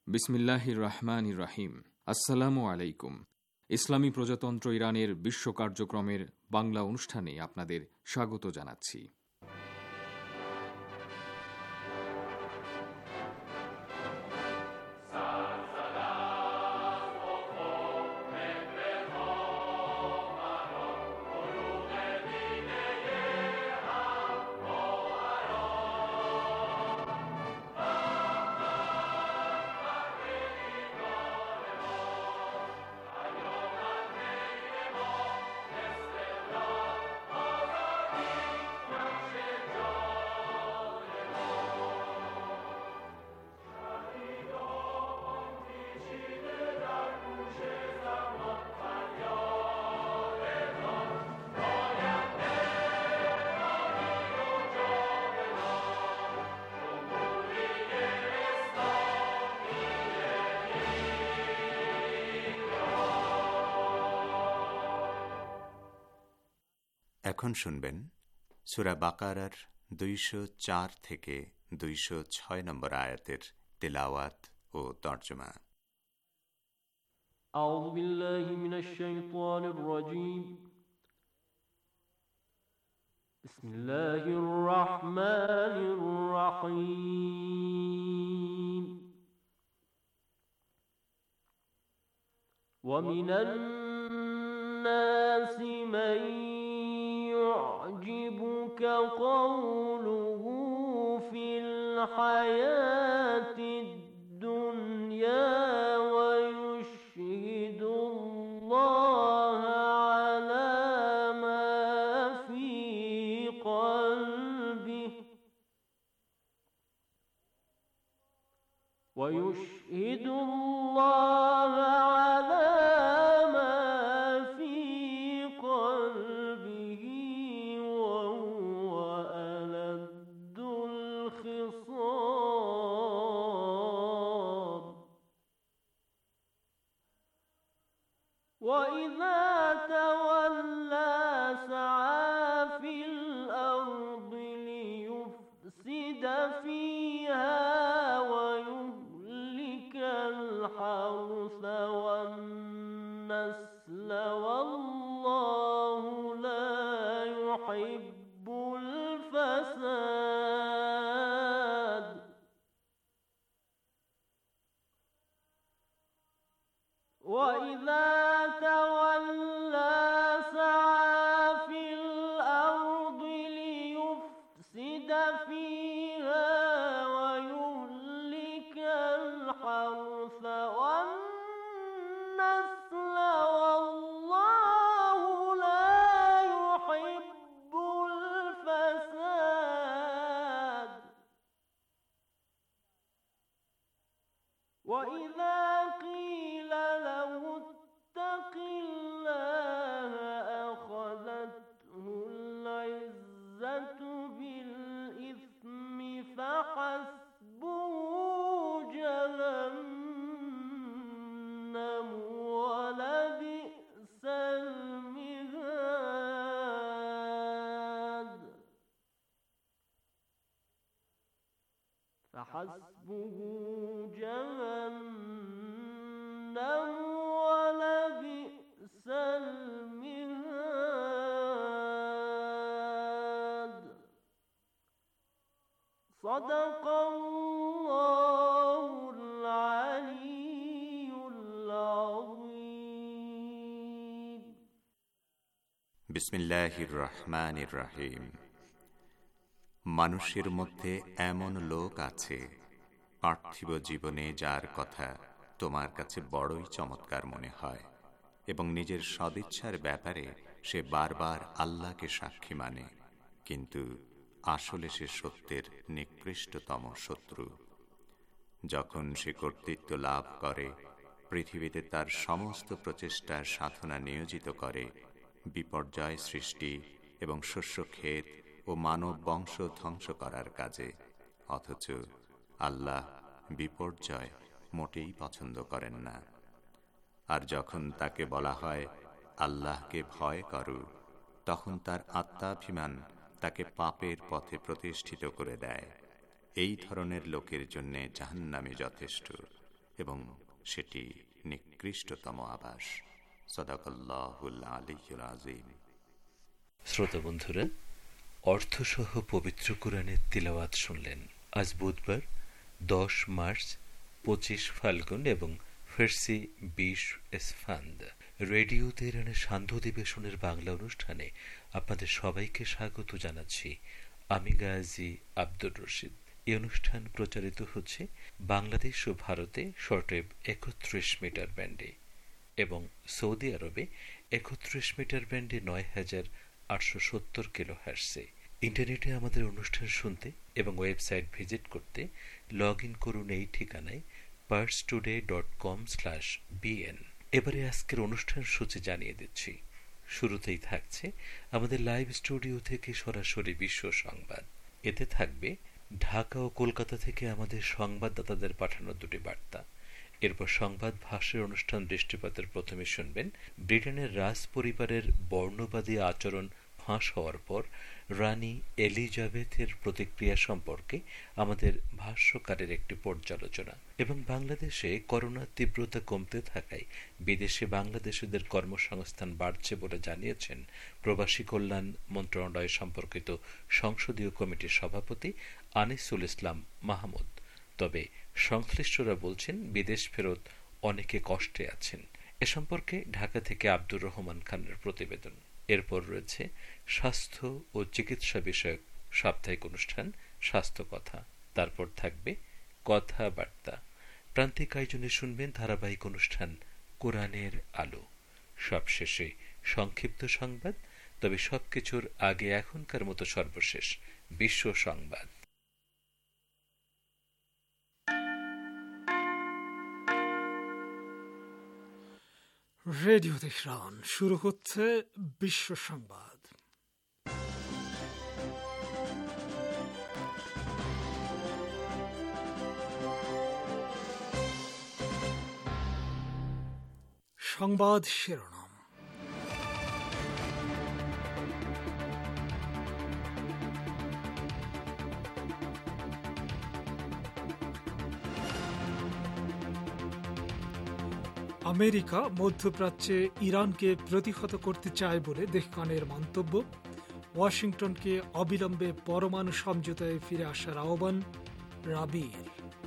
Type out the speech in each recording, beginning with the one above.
বিসমিল্লাহির রহমানির রহিম। আসসালামু আলাইকুম। ইসলামী প্রজাতন্ত্র ইরানের বিশ্ব কার্যক্রমের বাংলা অনুষ্ঠানে আপনাদের স্বাগত জানাচ্ছি। এখন শুনবেন সূরা বাকারার ২০৪ থেকে ২০৬ নম্বর আয়াতের তিলাওয়াত ও তরজমা। আউযু বিল্লাহি মিনাশ শাইতানির রাজীম। বিসমিল্লাহির রাহমানির রাহিম। ওয়া মিনান নাসি মান يعجبك قوله في الحياة الدنيا ويشهد الله على ما في قلبه ويشهد الله على وَإِذَا تَوَلَّى سَعَى فِي الْأَرْضِ لِيُفْسِدَ فِيهَا وَيُهْلِكَ الْحَرْثَ وَالنَّسْلَ وَاللَّهُ لَا يُحِبُّ الْفَسَادَ وَإِذَا تَوَلَّى سَعَى فِي الْأَرْضِ لِيُفْسِدَ فِيهَا وَيُهْلِكَ الْحَرْثَ وَالنَّسْلَ وَاللَّهُ لَا يُحِبُّ الْفَسَادَ وَإِذَا قِيلَ له اتق الله أخذته العزة بالإثم فحسبه جهنم ولبئس المهاد فحسبه جهنم ولبئس المهاد صدق الله العلي العظيم বিসমিল্লাহির রহমানির রহিম। মানুষের মধ্যে এমন লোক আছে পার্থিব জীবনে যার কথা তোমার কাছে বড়ই চমৎকার মনে হয় এবং নিজের সদিচ্ছার ব্যাপারে সে বারবার আল্লাহকে সাক্ষী মানে, কিন্তু আসলে সে সত্যের নিকৃষ্টতম শত্রু। যখন সে কর্তৃত্ব লাভ করে, পৃথিবীতে তার সমস্ত প্রচেষ্টার সাধনা নিয়োজিত করে বিপর্যয় সৃষ্টি এবং শস্যক্ষেত ও মানব বংশ ধ্বংস করার কাজে, অথচ আল্লাহ বিপর্যয় মোটেই পছন্দ করেন না। আর যখন তাকে বলা হয় আল্লাহকে ভয় করো, তখন তার আত্মাভিমান তাকে পাপের পথে প্রতিষ্ঠিত করে দেয়। এই ধরনের লোকের জন্য জাহান্নামে যথেষ্ট, এবং সেটি নিকৃষ্টতম আবাস। সাদাকাল্লাহুল আলিয়্যুল আযীম। শ্রোতা বন্ধুরা, অর্থসহ পবিত্র কোরআনের তিলাওয়াত শুনলেন। আজ বুধবার 10 মার্চ, 25 ফাল্গুন এবং ফার্সি 20 এসফান্দ। রেডিও তেহরানের সান্ধ্য অধিবেশনের বাংলা অনুষ্ঠানে আপনাদের সবাইকে স্বাগত জানাচ্ছি। আমি গাজী আব্দুর রশিদ। এই অনুষ্ঠান প্রচারিত হচ্ছে বাংলাদেশ ও ভারতে শর্টওয়েভ 31 মিটার ব্যান্ডে এবং সৌদি আরবে 31 মিটার ব্যান্ডে 9870 কিলোহার্টজে। ইন্টারনেটে আমাদের অনুষ্ঠান শুনতে এবং ওয়েবসাইট ভিজিট করতে লগ ইন করুন এই ঠিকানায় parstoday.com/bn। এবারে আজকের অনুষ্ঠান সূচি জানিয়ে দিচ্ছি। শুরুতেই থাকছে আমাদের লাইভ স্টুডিও থেকে সরাসরি বিশ্ব সংবাদ। এতে থাকবে ঢাকা ও কলকাতা থেকে আমাদের সংবাদদাতাদের পাঠানো দুটি বার্তা। এরপর সংবাদ ভাষ্যের অনুষ্ঠান দৃষ্টিপাতের প্রথমে শুনবেন ব্রিটেনের রাজ পরিবারের বর্ণবাদী আচরণ ফাঁস হওয়ার পর রানী এলিজাবেথের প্রতিক্রিয়া সম্পর্কে আমাদের ভাষ্যকারের একটি পর্যালোচনা, এবং বাংলাদেশে করোনার তীব্রতা কমতে থাকায় বিদেশে বাংলাদেশিদের কর্মসংস্থান বাড়ছে বলে জানিয়েছেন প্রবাসী কল্যাণ মন্ত্রণালয় সম্পর্কিত সংসদীয় কমিটির সভাপতি আনিসুল ইসলাম মাহমুদ। তবে সংশ্লিষ্টরা বলছেন বিদেশ ফেরত অনেকে কষ্টে আছেন। এ সম্পর্কে ঢাকা থেকে আব্দুর রহমান খানের প্রতিবেদন। এরপর রয়েছে স্বাস্থ্য ও চিকিৎসা বিষয়ক সাপ্তাহিক অনুষ্ঠান স্বাস্থ্য কথা। তারপর থাকবে কথাবার্তা। প্রান্তিক আয়োজনে শুনবেন ধারাবাহিক অনুষ্ঠান কোরআনের আলো। সবশেষে সংক্ষিপ্ত সংবাদ। তবে সবকিছুর আগে এখনকার মতো সর্বশেষ বিশ্ব সংবাদ। রেডিও তেহরান, শুরু হচ্ছে বিশ্ব সংবাদ। সংবাদ শিরোনাম। আমেরিকা মধ্যপ্রাচ্যে ইরানকে প্রতিহত করতে চায় বলে তেহরানের মন্তব্য। ওয়াশিংটনকে অবিলম্বে পরমাণু সমঝোতায় ফিরে আসার আহ্বান রাবির।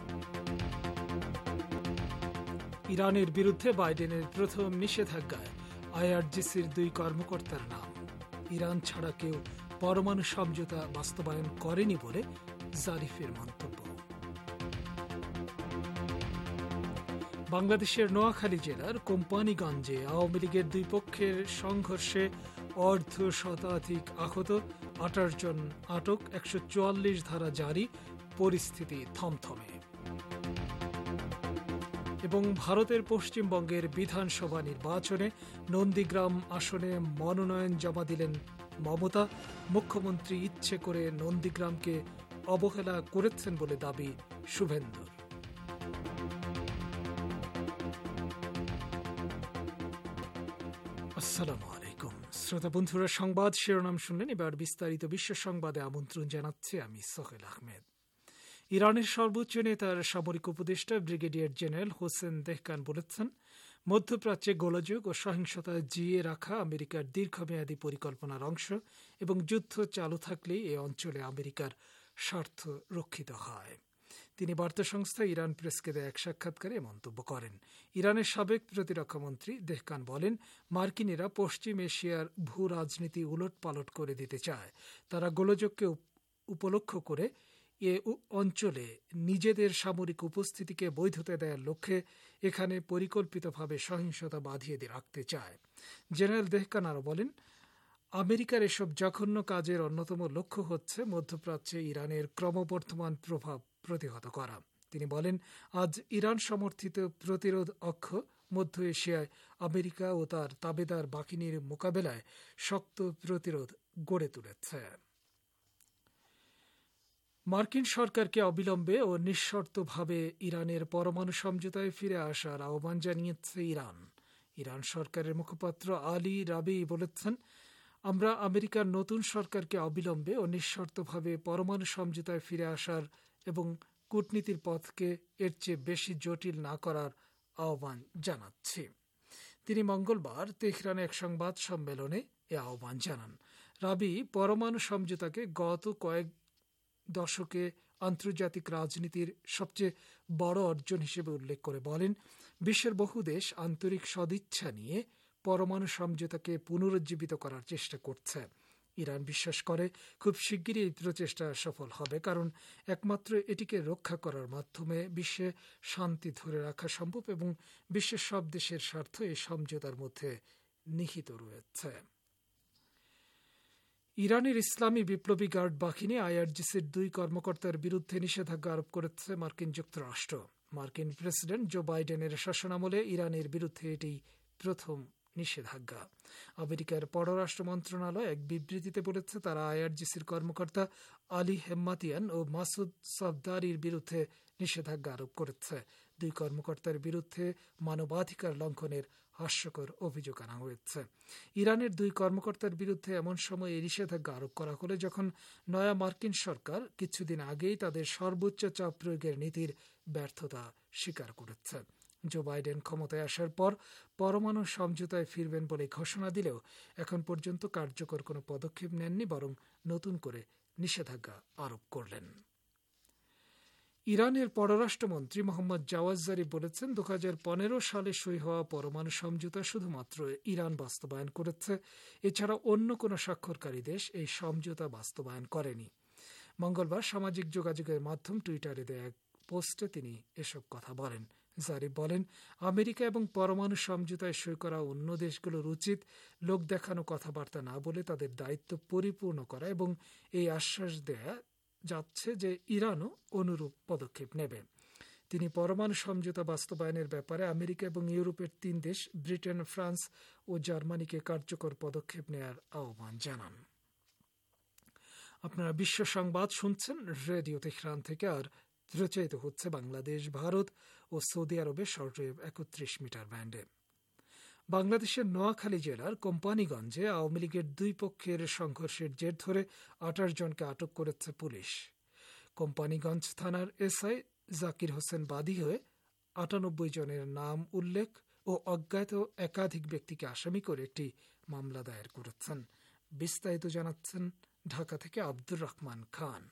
ইরানের বিরুদ্ধে বাইডেনের প্রথম নিষেধাজ্ঞায় আইআরজিসির 2 কর্মকর্তার নাম। ইরান ছাড়া কেউ পরমাণু সমঝোতা বাস্তবায়ন করেনি বলে জারিফের মন্তব্য। বাংলাদেশের নোয়াখালী জেলার কোম্পানিগঞ্জে আওয়ামী লীগের 2 পক্ষের সংঘর্ষে অর্ধশতাধিক আহত, 28 জন আটক, 144 ধারা জারি, পরিস্থিতি থমথমে। এবং ভারতের পশ্চিমবঙ্গের বিধানসভা নির্বাচনে নন্দীগ্রাম আসনে মনোনয়ন জমা দিলেন মমতা। মুখ্যমন্ত্রী ইচ্ছে করে নন্দীগ্রামকে অবহেলা করেছেন বলে দাবি শুভেন্দুর। আসসালামু আলাইকুম শ্রোতা বন্ধুরা, সংবাদ শিরোনাম শুনলেন। এবার বিস্তারিত বিশ্ব সংবাদে আমন্ত্রণ জানাচ্ছি আমি সোহেল আহমেদ। ইরানের সর্বোচ্চ নেতার সামরিক উপদেষ্টা ব্রিগেডিয়ার জেনারেল হোসেন দেহকান বলেছেন, মধ্যপ্রাচ্যে গোলযোগ ও সহিংসতা জিইয়ে রাখা আমেরিকার দীর্ঘমেয়াদী পরিকল্পনার অংশ এবং যুদ্ধ চালু থাকলেই এ অঞ্চলে আমেরিকার স্বার্থ রক্ষিত হয়। তিনি বার্তা সংস্থা ইরান প্রেসকে দেয়া এক সাক্ষাৎকারে মন্তব্য করেন। ইরানের সাবেক প্রতিরক্ষামন্ত্রী দেহকান বলেন, মার্কিনীরা পশ্চিম এশিয়ার ভূ রাজনীতি উলটপালট করে দিতে চায়। তারা গোলযোগকে উপলক্ষ করে এ অঞ্চলে নিজেদের সামরিক উপস্থিতিকে বৈধতা দেওয়ার লক্ষ্যে এখানে পরিকল্পিতভাবে সহিংসতা বাঁধিয়ে রাখতে চায়। জেনারেল দেহকান আরও বলেন, আমেরিকার এসব জঘন্য কাজের অন্যতম লক্ষ্য হচ্ছে মধ্যপ্রাচ্যে ইরানের ক্রমবর্ধমান প্রভাব প্রতিহত করা। তিনি বলেন, আজ ইরান সমর্থিত প্রতিরোধ অক্ষ মধ্য এশিয়ায় আমেরিকা ও তার তাবেদার বাহিনীর মোকাবেলায় শক্ত প্রতিরোধ গড়ে তুলেছে। মার্কিন সরকারকে অবিলম্বে ও নিঃশর্তভাবে ইরানের পরমাণু সমঝোতায় ফিরে আসার আহ্বান জানিয়েছে ইরান। ইরান সরকারের মুখপাত্র আলী রাবি বলেছেন, আমরা আমেরিকার নতুন সরকারকে অবিলম্বে ও নিঃশর্তভাবে পরমাণু সমঝোতায় ফিরে আসার এবং কূটনীতির পথকে এর চেয়ে বেশি জটিল না করার আহ্বান জানাচ্ছি। তিনি মঙ্গলবার তেহরানে এক সংবাদ সম্মেলনে এ আহ্বান জানান। রাবি পরমাণু সমঝোতাকে গত কয়েক দশকে আন্তর্জাতিক রাজনীতির সবচেয়ে বড় অর্জন হিসেবে উল্লেখ করে বলেন, বিশ্বের বহু দেশ আন্তরিক সদিচ্ছা নিয়ে পরমাণু সমঝোতাকে পুনরুজ্জীবিত করার চেষ্টা করছে। ইরান বিশ্বাস করে খুব শিগগিরই এই প্রচেষ্টা সফল হবে, কারণ একমাত্র এটিকে রক্ষা করার মাধ্যমে বিশ্বে শান্তি ধরে রাখা সম্ভব এবং বিশ্বের সব দেশের স্বার্থ এই সমঝোতার মধ্যে নিহিত রয়েছে। ইরানের ইসলামী বিপ্লবী গার্ড বাহিনী আইআরজিসির 2 কর্মকর্তার বিরুদ্ধে নিষেধাজ্ঞা আরোপ করেছে মার্কিন যুক্তরাষ্ট্র। মার্কিন প্রেসিডেন্ট জো বাইডেনের শাসনামলে ইরানের বিরুদ্ধে এটি প্রথম নিষেধাজ্ঞা। আমেরিকার পররাষ্ট্র মন্ত্রণালয় এক বিবৃতিতে বলেছে, তারা আইআরজিসির কর্মকর্তা আলী হেম্মাতিয়ান ও মাসুদ সফদারির বিরুদ্ধে নিষেধাজ্ঞা আরোপ করেছে। 2 কর্মকর্তার বিরুদ্ধে মানবাধিকার লঙ্ঘনের হাস্যকর অভিযোগ আনা হয়েছে। ইরানের 2 কর্মকর্তার বিরুদ্ধে এমন সময় এই নিষেধাজ্ঞা আরোপ করা হলে যখন নয়া মার্কিন সরকার কিছুদিন আগেই তাদের সর্বোচ্চ চাপ প্রয়োগের নীতির ব্যর্থতা স্বীকার করেছে। জো বাইডেন ক্ষমতায় আসার পর পরমাণু সমঝোতায় ফিরবেন বলে ঘোষণা দিলেও এখন পর্যন্ত কার্যকর কোনো পদক্ষেপ নেননি, বরং নতুন করে নিষেধাজ্ঞা আরোপ করলেন। ইরানের পররাষ্ট্রমন্ত্রী মোহাম্মদ জাওয়াদ জারিফ বলেছেন, 2015 সালে সই হওয়া পরমাণু সমঝোতা শুধুমাত্র ইরান বাস্তবায়ন করেছে, এছাড়া অন্য কোনো স্বাক্ষরকারী দেশ এই সমঝোতা বাস্তবায়ন করেনি। মঙ্গলবার সামাজিক যোগাযোগের মাধ্যম টুইটারে দেয়া এক পোস্টে তিনি এসব কথা বলেন। জারিফ বলেন, আমেরিকা এবং পরমাণু সমঝোতায় সই করা অন্য দেশগুলোর উচিত লোক দেখানো কথাবার্তা না বলে তাদের দায়িত্ব পরিপূর্ণ করা এবং এই আশ্বাস দেয়া যাচ্ছে যে ইরানও অনুরূপ পদক্ষেপ নেবে। তিনি পরমাণু সমঝোতা বাস্তবায়নের ব্যাপারে আমেরিকা এবং ইউরোপের 3 দেশ ব্রিটেন, ফ্রান্স ও জার্মানিকে কার্যকর পদক্ষেপ নেয়ার আহ্বান জানান। আপনারা বিশ্ব সংবাদ শুনছেন রেডিও তেহরান থেকে, আর প্রচারিত হচ্ছে বাংলাদেশ, ভারত ও সৌদি আরবের শর্টওয়েভ 31 মিটার ব্যান্ডে। বাংলাদেশের নোয়াখালী জেলার কোম্পানিগঞ্জে আওয়ামী লীগের 2 পক্ষের সংঘর্ষের জের ধরে 28 জনকে আটক করেছে পুলিশ। কোম্পানিগঞ্জ থানার এসআই জাকির হোসেন বাদী হয়ে 98 জনের নাম উল্লেখ ও অজ্ঞাত একাধিক ব্যক্তিকে আসামি করে একটি মামলা দায়ের করেছেন। বিস্তারিত জানাচ্ছেন ঢাকা থেকে আব্দুর রহমান খান।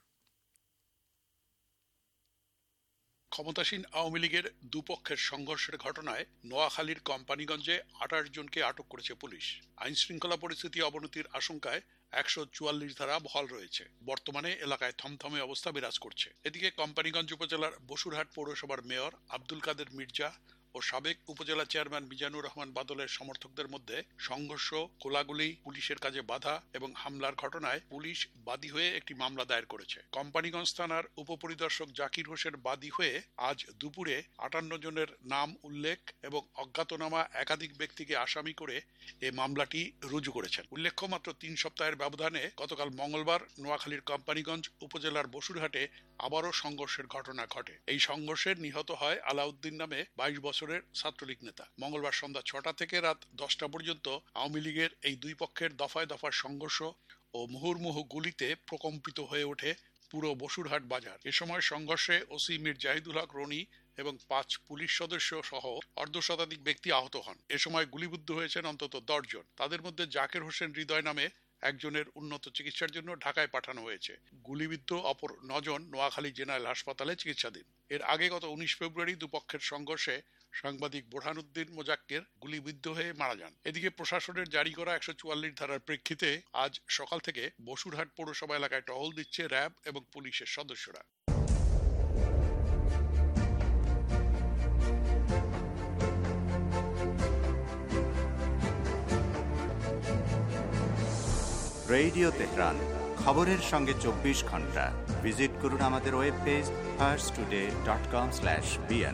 ক্ষমতাসীন আওয়ামী লীগের দুপক্ষের সংঘর্ষের ঘটনায় নোয়াখালীর কোম্পানিগঞ্জে 28 জনকে আটক করেছে পুলিশ। আইন শৃঙ্খলা পরিস্থিতি অবনতির আশঙ্কায় 144 ধারা বহাল রয়েছে। বর্তমানে এলাকায় থমথমে অবস্থা বিরাজ করছে। এদিকে কোম্পানিগঞ্জ উপজেলার বসুরহাট পৌরসভার মেয়র আব্দুল কাদের মির্জা ও সাবেক উপজেলা চেয়ারম্যান মিজানুর রহমান বাদলের সমর্থকদের মধ্যে সংঘর্ষ, গোলাগুলি, পুলিশের কাজে বাধা এবং হামলার ঘটনায় পুলিশ বাদী হয়ে একটি মামলা দায়ের করেছে। কোম্পানিগঞ্জ থানার উপপরিদর্শক জাকির হোসেন বাদী হয়ে আজ দুপুরে 58 জনের নাম উল্লেখ এবং অজ্ঞাতনামা একাধিক ব্যক্তিকে আসামি করে এই মামলাটি রুজু করেছেন। উল্লেখ্য, মাত্র 3 সপ্তাহের ব্যবধানে গতকাল মঙ্গলবার নোয়াখালীর কোম্পানিগঞ্জ উপজেলার বসুরহাটে আবারও সংঘর্ষের ঘটনা ঘটে। এই সংঘর্ষে নিহত হয় আলাউদ্দিন নামে 22 বছরের ছাত্রলীগ নেতা। মঙ্গলবার সন্ধ্যা 6টা থেকে রাত 10টা পর্যন্ত আওয়ামী লীগের এই 2 পক্ষের দফায় দফায় সংঘর্ষ ও মুহুর্মুহু গুলিতে প্রকম্পিত হয়ে ওঠে পুরো বসুরহাট বাজার। এ সময় সংঘর্ষে ওসি মীর জাহিদুল হক রনি এবং 5 পুলিশ সদস্য সহ অর্ধশতাধিক ব্যক্তি আহত হন। এ সময় গুলিবিদ্ধ হয়েছেন অন্তত 10 জন। তাদের মধ্যে জাকির হোসেন হৃদয় নামে একজনের উন্নত চিকিৎসার জন্য ঢাকায় পাঠানো হয়েছে। গুলিবিদ্ধ অপর 9 জন নোয়াখালী জেনারেল হাসপাতালে চিকিৎসাধীন। এর আগে গত 19 ফেব্রুয়ারি দুপক্ষের সংঘর্ষে সাংবাদিক বোরহানুদ্দিন মোজাক্কের গুলিবিদ্ধ হয়ে মারা যান। এদিকে প্রশাসনের জারি করা 144 ধারার প্রেক্ষিতে আজ সকাল থেকে বসুরহাট পৌরসভা এলাকায় টহল দিচ্ছে র্যাব এবং পুলিশের সদস্যরা। রেডিও তেহরান, খবরের সঙ্গে 24 ঘন্টা। ভিজিট করুন আমাদের ওয়েব পেজ farstoday.com/bn।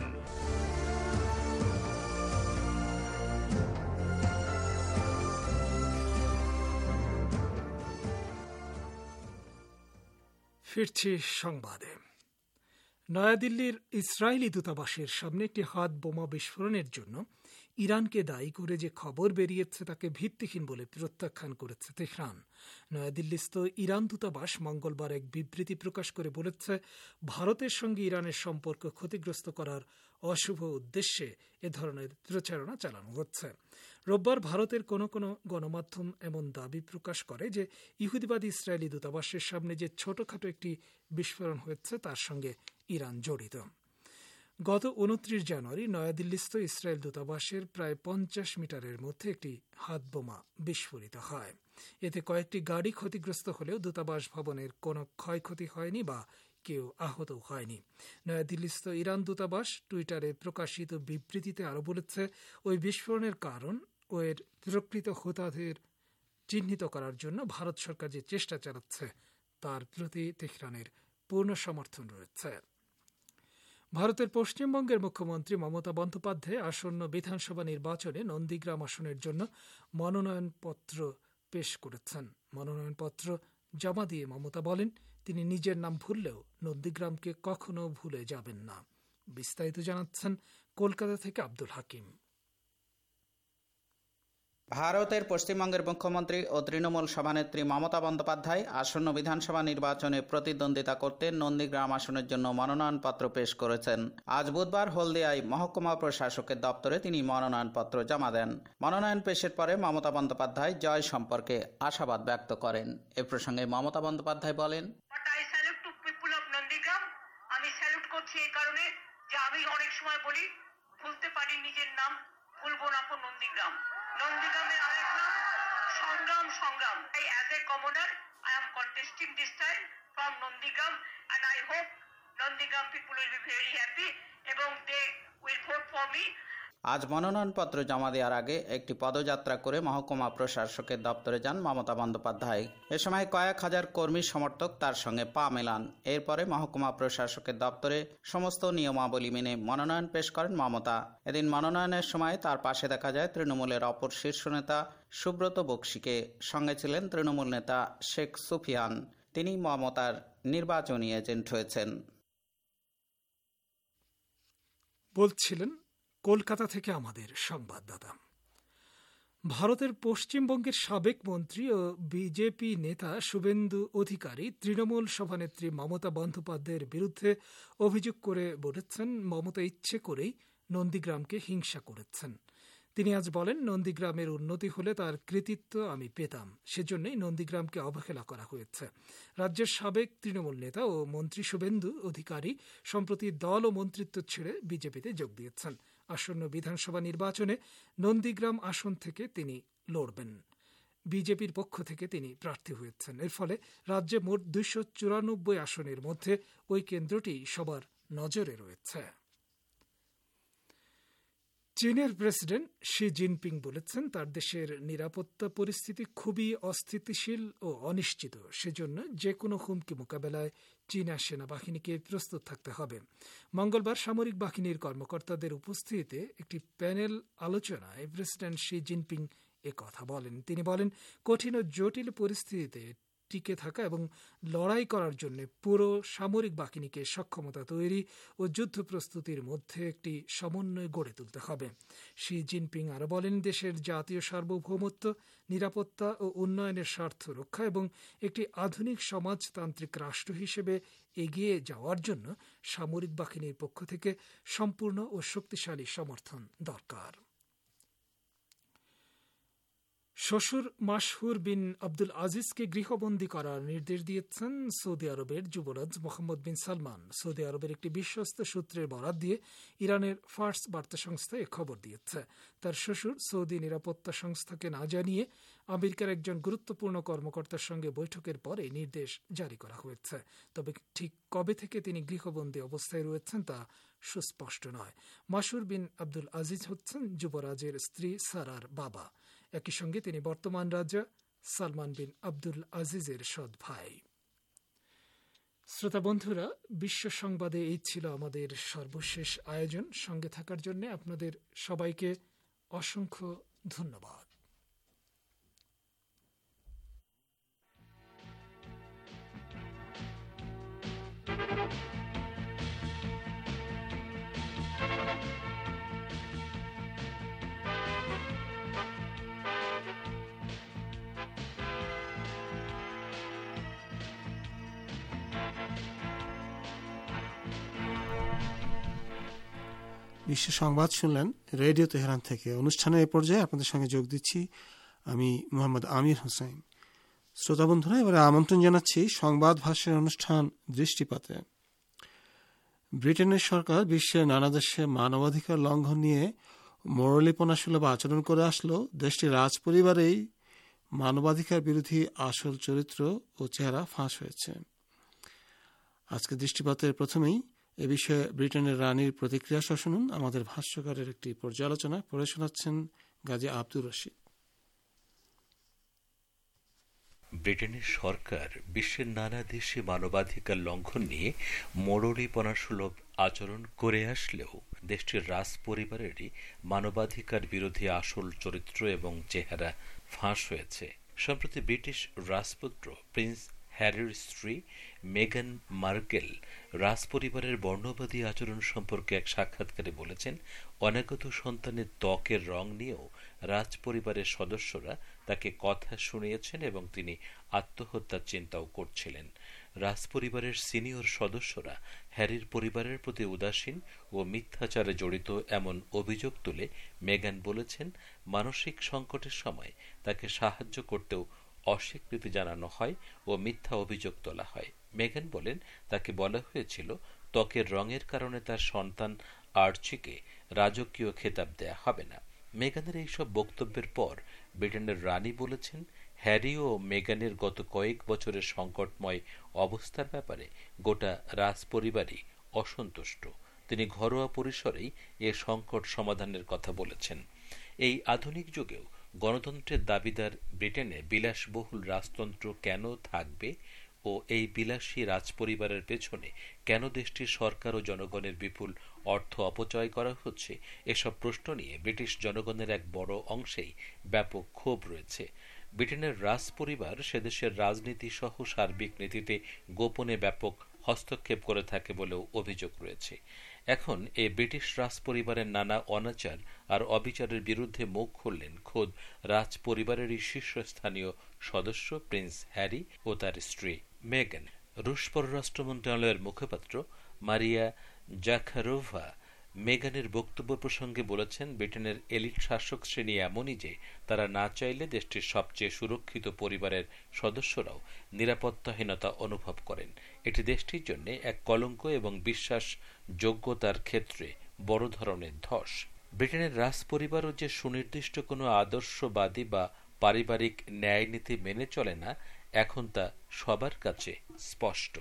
ফিরছি সংবাদে। নয়াদিল্লির ইসরায়েলি দূতাবাসের সামনে একটি হাত বোমা বিস্ফোরণের জন্য ইরানকে দায়ী করে যে খবর বেরিয়েছে তাকে ভিত্তিহীন বলে প্রত্যাখ্যান করেছে তেহরান। নয়াদিল্লিস্থ ইরান দূতাবাস মঙ্গলবার এক বিবৃতি প্রকাশ করে বলেছে, ভারতের সঙ্গে ইরানের সম্পর্ক ক্ষতিগ্রস্ত করার অশুভ উদ্দেশ্যে এ ধরনের প্রচারণা চালানো হচ্ছে। রোববার ভারতের কোনো কোনো গণমাধ্যম এমন দাবি প্রকাশ করে যে ইহুদিবাদী ইসরায়েলি দূতাবাসের সামনে যে ছোটখাটো একটি বিস্ফোরণ হয়েছে তার সঙ্গে ইরান জড়িত। গত 29 জানুয়ারি নয়াদিল্লিস্থ ইসরায়েল দূতাবাসের প্রায় 50 মিটারের মধ্যে একটি হাতবোমা বিস্ফোরিত হয়। এতে কয়েকটি গাড়ি ক্ষতিগ্রস্ত হলেও দূতাবাস ভবনের কোনো ক্ষয়ক্ষতি হয়নি বা কেউ আহত হয়নি। নয়াদিল্লিস্থ ইরান দূতাবাস টুইটারে প্রকাশিত বিবৃতিতে আরও বলেছে, ওই বিস্ফোরণের কারণ ও এর প্রকৃত হোতাদের চিহ্নিত করার জন্য ভারত সরকার যে চেষ্টা চালাচ্ছে তার প্রতি তেহরানের পূর্ণ সমর্থন রয়েছে। ভারতের পশ্চিমবঙ্গের মুখ্যমন্ত্রী মমতা বন্দ্যোপাধ্যায় আসন্ন বিধানসভা নির্বাচনে নন্দীগ্রাম আসনের জন্য মনোনয়নপত্র পেশ করেছেন। মনোনয়নপত্র জমা দিয়ে মমতা বলেন, তিনি নিজের নাম ভুললেও নন্দীগ্রামকে কখনো ভুলে যাবেন না। বিস্তারিত জানাচ্ছেন কলকাতা থেকে আব্দুল হাকিম। ভারতের পশ্চিমবঙ্গের মুখ্যমন্ত্রী ও তৃণমূল সভানেত্রী মমতা বন্দ্যোপাধ্যায় আসন্ন বিধানসভা নির্বাচনে প্রতিদ্বন্দ্বিতা করতে নন্দীগ্রাম আসনের জন্য মনোনয়নপত্র পেশ করেছেন। আজ বুধবার হলদিয়ায় মহকুমা প্রশাসকের দপ্তরে তিনি মনোনয়নপত্র জমা দেন। মনোনয়ন পেশের পরে মমতা বন্দ্যোপাধ্যায় জয় সম্পর্কে আশাবাদ ব্যক্ত করেন। এ প্রসঙ্গে মমতা বন্দ্যোপাধ্যায় বলেন, আমি স্যালুট করছি এই কারণে যে আমি অনেক সময় বলি ভুলতে পারি নিজের নাম, ভুলবো না নন্দীগ্রাম। নন্দীগ্রামের আরেক নাম সংগ্রাম। As a commoner, I am contesting this time from Nondigram and I hope Nondigram people will be very happy এবং they will vote for me. আজ মনোনয়নপত্র জমা দেওয়ার আগে একটি পদযাত্রা করে মহকুমা প্রশাসকের দপ্তরে যান মমতা বন্দ্যোপাধ্যায়। এ সময় কয়েক হাজার কর্মী সমর্থক তার সঙ্গে পা মেলান। এরপরে মহকুমা প্রশাসকের দপ্তরে সমস্ত নিয়মাবলী মেনে মনোনয়ন পেশ করেন মমতা। এদিন মনোনয়নের সময় তার পাশে দেখা যায় তৃণমূলের অপর শীর্ষ নেতা সুব্রত বক্সিকে। সঙ্গে ছিলেন তৃণমূল নেতা শেখ সুফিয়ান। তিনি মমতার নির্বাচনী এজেন্ট হয়েছেন। বলছিলেন কলকাতা থেকে আমাদের সংবাদদাতা। ভারতের পশ্চিমবঙ্গের সাবেক মন্ত্রী ও বিজেপি নেতা শুভেন্দু অধিকারী তৃণমূল সভানেত্রী মমতা বন্দ্যোপাধ্যায়ের বিরুদ্ধে অভিযোগ করে বলেছেন, মমতা ইচ্ছে করেই নন্দীগ্রামকে হিংসা করেছেন। তিনি আজ বলেন, নন্দীগ্রামের উন্নতি হলে তার কৃতিত্ব আমি পেতাম, সেজন্যই নন্দীগ্রামকে অবহেলা করা হয়েছে। রাজ্যের সাবেক তৃণমূল নেতা ও মন্ত্রী শুভেন্দু অধিকারী সম্প্রতি দল ও মন্ত্রিত্ব ছেড়ে বিজেপিতে যোগ দিয়েছেন। আসন্ন বিধানসভা নির্বাচনে নন্দীগ্রাম আসন থেকে তিনি লড়বেন। বিজেপির পক্ষ থেকে তিনি প্রার্থী হয়েছেন। এর ফলে রাজ্যে মোট 294 আসনের মধ্যে ওই কেন্দ্রটি সবার নজরে রয়েছে। চীনের প্রেসিডেন্ট শি জিনপিং বলেছেন, তার দেশের নিরাপত্তা পরিস্থিতি খুবই অস্থিতিশীল ও অনিশ্চিত। সেজন্য যে কোনো হুমকি মোকাবেলায় চীনা সেনাবাহিনীকে প্রস্তুত থাকতে হবে। মঙ্গলবার সামরিক বাহিনীর কর্মকর্তাদের উপস্থিতিতে একটি প্যানেল আলোচনায় প্রেসিডেন্ট শি জিনপিং কথা বলেন। তিনি বলেন, কঠিন ও জটিল পরিস্থিতিতে টিকে থাকা এবং লড়াই করার জন্য পুরো সামরিক বাহিনীকে সক্ষমতা তৈরি ও যুদ্ধ প্রস্তুতির মধ্যে একটি সমন্বয় গড়ে তুলতে হবে। শি জিনপিং আরও বলেন, দেশের জাতীয় সার্বভৌমত্ব, নিরাপত্তা ও উন্নয়নের স্বার্থ রক্ষা এবং একটি আধুনিক সমাজতান্ত্রিক রাষ্ট্র হিসেবে এগিয়ে যাওয়ার জন্য সামরিক বাহিনীর পক্ষ থেকে সম্পূর্ণ ও শক্তিশালী সমর্থন দরকার। শ্বশুর মাশহুর বিন আব্দুল আজিজকে গৃহবন্দী করার নির্দেশ দিয়েছেন সৌদি আরবের যুবরাজ মোহাম্মদ বিন সালমান। সৌদি আরবের একটি বিশ্বস্ত সূত্রের বরাত দিয়ে ইরানের ফার্স বার্তা সংস্থা এ খবর দিয়েছে। তার শ্বশুর সৌদি নিরাপত্তা সংস্থাকে না জানিয়ে আমেরিকার একজন গুরুত্বপূর্ণ কর্মকর্তার সঙ্গে বৈঠকের পরে নির্দেশ জারি করা হয়েছে। তবে ঠিক কবে থেকে তিনি গৃহবন্দী অবস্থায় রয়েছেন তা সুস্পষ্ট নয়। মাশহুর বিন আব্দুল আজিজ হচ্ছেন যুবরাজের স্ত্রী সারার বাবা। একই সঙ্গে তিনি বর্তমান রাজা সালমান বিন আব্দুল আজিজের সৎ ভাই। শ্রোতা বন্ধুরা, বিশ্ব সংবাদে এই ছিল আমাদের সর্বশেষ আয়োজন। সঙ্গে থাকার জন্য আপনাদের সবাইকে অসংখ্য ধন্যবাদ। বিশ্ব সংবাদ শুনলেন রেডিও তেহরান থেকে। অনুষ্ঠানের এই পর্যায়ে আপনাদের সঙ্গে যোগ দিচ্ছি আমি মোহাম্মদ আমির হোসেন। শ্রোতা বন্ধুরা, এবারে আমন্ত্রণ জানাচ্ছি সংবাদ ভাষ্যের অনুষ্ঠান দৃষ্টিপাতে। ব্রিটেনের সরকার বিশ্বের নানা দেশে মানবাধিকার লঙ্ঘন নিয়ে মরলীপনাসুলভ আচরণ করে আসলেও দেশটির রাজপরিবারেই মানবাধিকার বিরোধী আসল চরিত্র ও চেহারা ফাঁস হয়েছে। আজকে দৃষ্টিপাতের প্রথমেই এ বিষয়ে ব্রিটেনের রানীর প্রতিক্রিয়া শুনুন। আমাদের ভাষ্যকারের একটি পর্যালোচনা পড়ে শোনাচ্ছেন গাজী আব্দুর রশিদ। ব্রিটেনের সরকার বিশ্বের নানা দেশে মানবাধিকার লঙ্ঘন নিয়ে মরলীপনাসুলভ আচরণ করে আসলেও দেশটির রাজ পরিবারেরই মানবাধিকার বিরোধী আসল চরিত্র এবং চেহারা ফাঁস হয়েছে। সম্প্রতি ব্রিটিশ রাজপুত্র প্রিন্স হ্যারির স্ত্রী মেগান মার্কেল রাজ পরিবারের বর্ণবাদী আচরণ সম্পর্কে এক সাক্ষাৎকারে বলেছেন, অনাগত সন্তানের ত্বকের রং নিয়েও রাজ পরিবারের সদস্যরা তাকে কথা শুনিয়েছেন এবং তিনি আত্মহত্যার চিন্তাও করছিলেন। রাজ পরিবারের সিনিয়র সদস্যরা হ্যারির পরিবারের প্রতি উদাসীন ও মিথ্যাচারে জড়িত এমন অভিযোগ তুলে মেগান বলেছেন, মানসিক সংকটের সময় তাকে সাহায্য করতেও অস্বীকৃতি জানানো হয় ও মিথ্যা অভিযোগ তোলা হয়। মেগান বলেন, তাকে বলা হয়েছিল ত্বকের রঙের কারণে তার সন্তান আর্চিকে রাজকীয় খেতাব দেয়া হবে না। মেগানের এইসব বক্তব্যের পর ব্রিটেনের রানী বলেছেন, হ্যারি ও মেগানের গত কয়েক বছরের সংকটময় অবস্থার ব্যাপারে গোটা রাজ পরিবারই অসন্তুষ্ট। তিনি ঘরোয়া পরিসরেই এ সংকট সমাধানের কথা বলেছেন। এই আধুনিক যুগেও গণতন্ত্রের দাবিদার ব্রিটেনে বিলাসবহুল রাজতন্ত্র কেন থাকবে ও এই বিলাসী রাজপরিবারের পেছনে কেন দেশটির সরকার ও জনগণের বিপুল অর্থ অপচয় করা হচ্ছে, এসব প্রশ্ন নিয়ে ব্রিটিশ জনগণের এক বড় অংশেই ব্যাপক ক্ষোভ রয়েছে। ব্রিটেনের রাজ পরিবার সেদেশের রাজনীতি সহ সার্বিক নীতিতে গোপনে ব্যাপক হস্তক্ষেপ করে থাকে বলেও অভিযোগ রয়েছে। এখন এই ব্রিটিশ রাজ পরিবারের নানা অনাচার আর অবিচারের বিরুদ্ধে মুখ খুললেন খোদ রাজ পরিবারেরই শীর্ষস্থানীয় সদস্য প্রিন্স হ্যারি ও তার স্ত্রী মেগান। রুশ পররাষ্ট্র মন্ত্রণালয়ের মুখপাত্র মারিয়া জাখারোভা মেগানের বক্তব্য প্রসঙ্গে বলেছেন, ব্রিটেনের এলিট শাসক শ্রেণী এমনই যে তারা না চাইলে দেশটির সবচেয়ে সুরক্ষিত পরিবারের সদস্যরাও নিরাপত্তাহীনতা অনুভব করেন। এটি দেশটির জন্য এক কলঙ্ক এবং বিশ্বাস যোগ্যতার ক্ষেত্রে বড় ধরনের ধস। ব্রিটেনের রাজ পরিবারও যে সুনির্দিষ্ট কোনো আদর্শবাদী বা পারিবারিক ন্যায় নীতি মেনে চলে না, এখন তা সবার কাছে স্পষ্ট।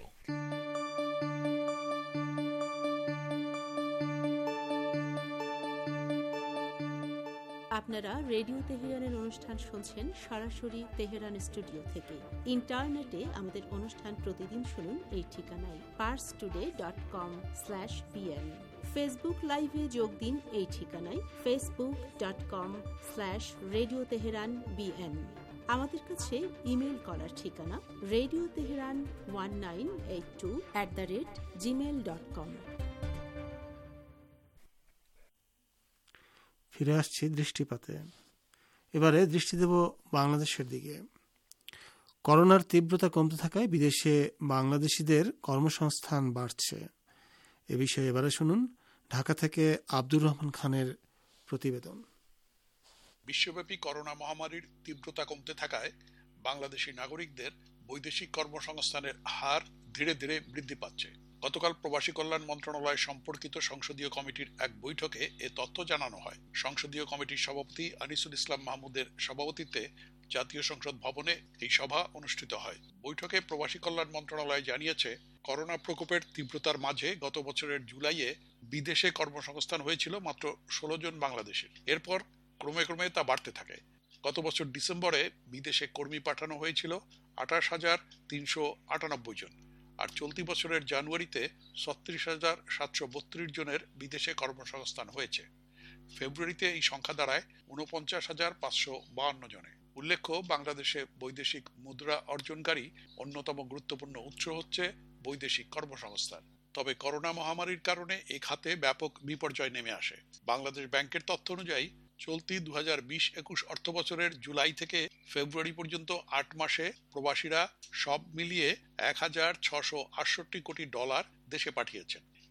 আপনারা রেডিও তেহরানের অনুষ্ঠান শুনছেন সরাসরি তেহরান স্টুডিও থেকে। ইন্টারনেটে আমাদের অনুষ্ঠান প্রতিদিন শুনুন এই ঠিকানায় parstoday.com/bn। ফেসবুক লাইভে যোগ দিন এই ঠিকানায় facebook.com/radio teheran bn। আমাদের কাছে ইমেল করার ঠিকানা radioteheran1982@gmail.com। ফিরে আসছি দৃষ্টিপাতে। এবারে দৃষ্টি দেব বাংলাদেশের দিকে। করোনার তীব্রতা কমতে থাকায় বিদেশে বাংলাদেশিদের কর্মসংস্থান বাড়ছে। এ বিষয়ে এবারে শুনুন ঢাকা থেকে আব্দুর রহমান খানের প্রতিবেদন। বিশ্বব্যাপী করোনা মহামারীর তীব্রতা কমতে থাকায় বাংলাদেশি নাগরিকদের বৈদেশিক কর্মসংস্থানের হার ধীরে ধীরে বৃদ্ধি পাচ্ছে। গতকাল প্রবাসী কল্যাণ মন্ত্রণালয় সম্পর্কিত সংসদীয় কমিটির এক বৈঠকে এ তথ্য জানানো হয়। সংসদীয় কমিটির সভাপতি আনিসুল ইসলাম মাহমুদের সভাপতিত্বে জাতীয় সংসদ ভবনে এই সভা অনুষ্ঠিত হয়। বৈঠকে প্রবাসী কল্যাণ মন্ত্রণালয় জানিয়েছে, করোনা প্রকোপের তীব্রতার মাঝে গত বছরের জুলাইয়ে বিদেশে কর্মসংস্থান হয়েছিল মাত্র 16 জন বাংলাদেশের। এরপর ক্রমে ক্রমে তা বাড়তে থাকে। গত বছর ডিসেম্বরে বিদেশে কর্মী পাঠানো হয়েছিল 28,398 জন, আর চলতি বছরের জানুয়ারিতে 36,732 জনের বিদেশে কর্মসংস্থান হয়েছে। ফেব্রুয়ারিতে এই সংখ্যা দাঁড়ায় 49,552 জনে। উল্লেখ্য, বাংলাদেশে বৈদেশিক মুদ্রা অর্জনকারী অন্যতম গুরুত্বপূর্ণ উৎস হচ্ছে বৈদেশিক কর্মসংস্থান। তবে করোনা মহামারীর কারণে এই খাতে ব্যাপক বিপর্যয় নেমে আসে। বাংলাদেশ ব্যাংকের তথ্য অনুযায়ী চলতি 2020-21 অর্থ বছরের জুলাই থেকে ফেব্রুয়ারি পর্যন্ত 8 মাসে প্রবাসীরা সব মিলিয়ে $1,668 কোটি দেশে পাঠিয়েছেন।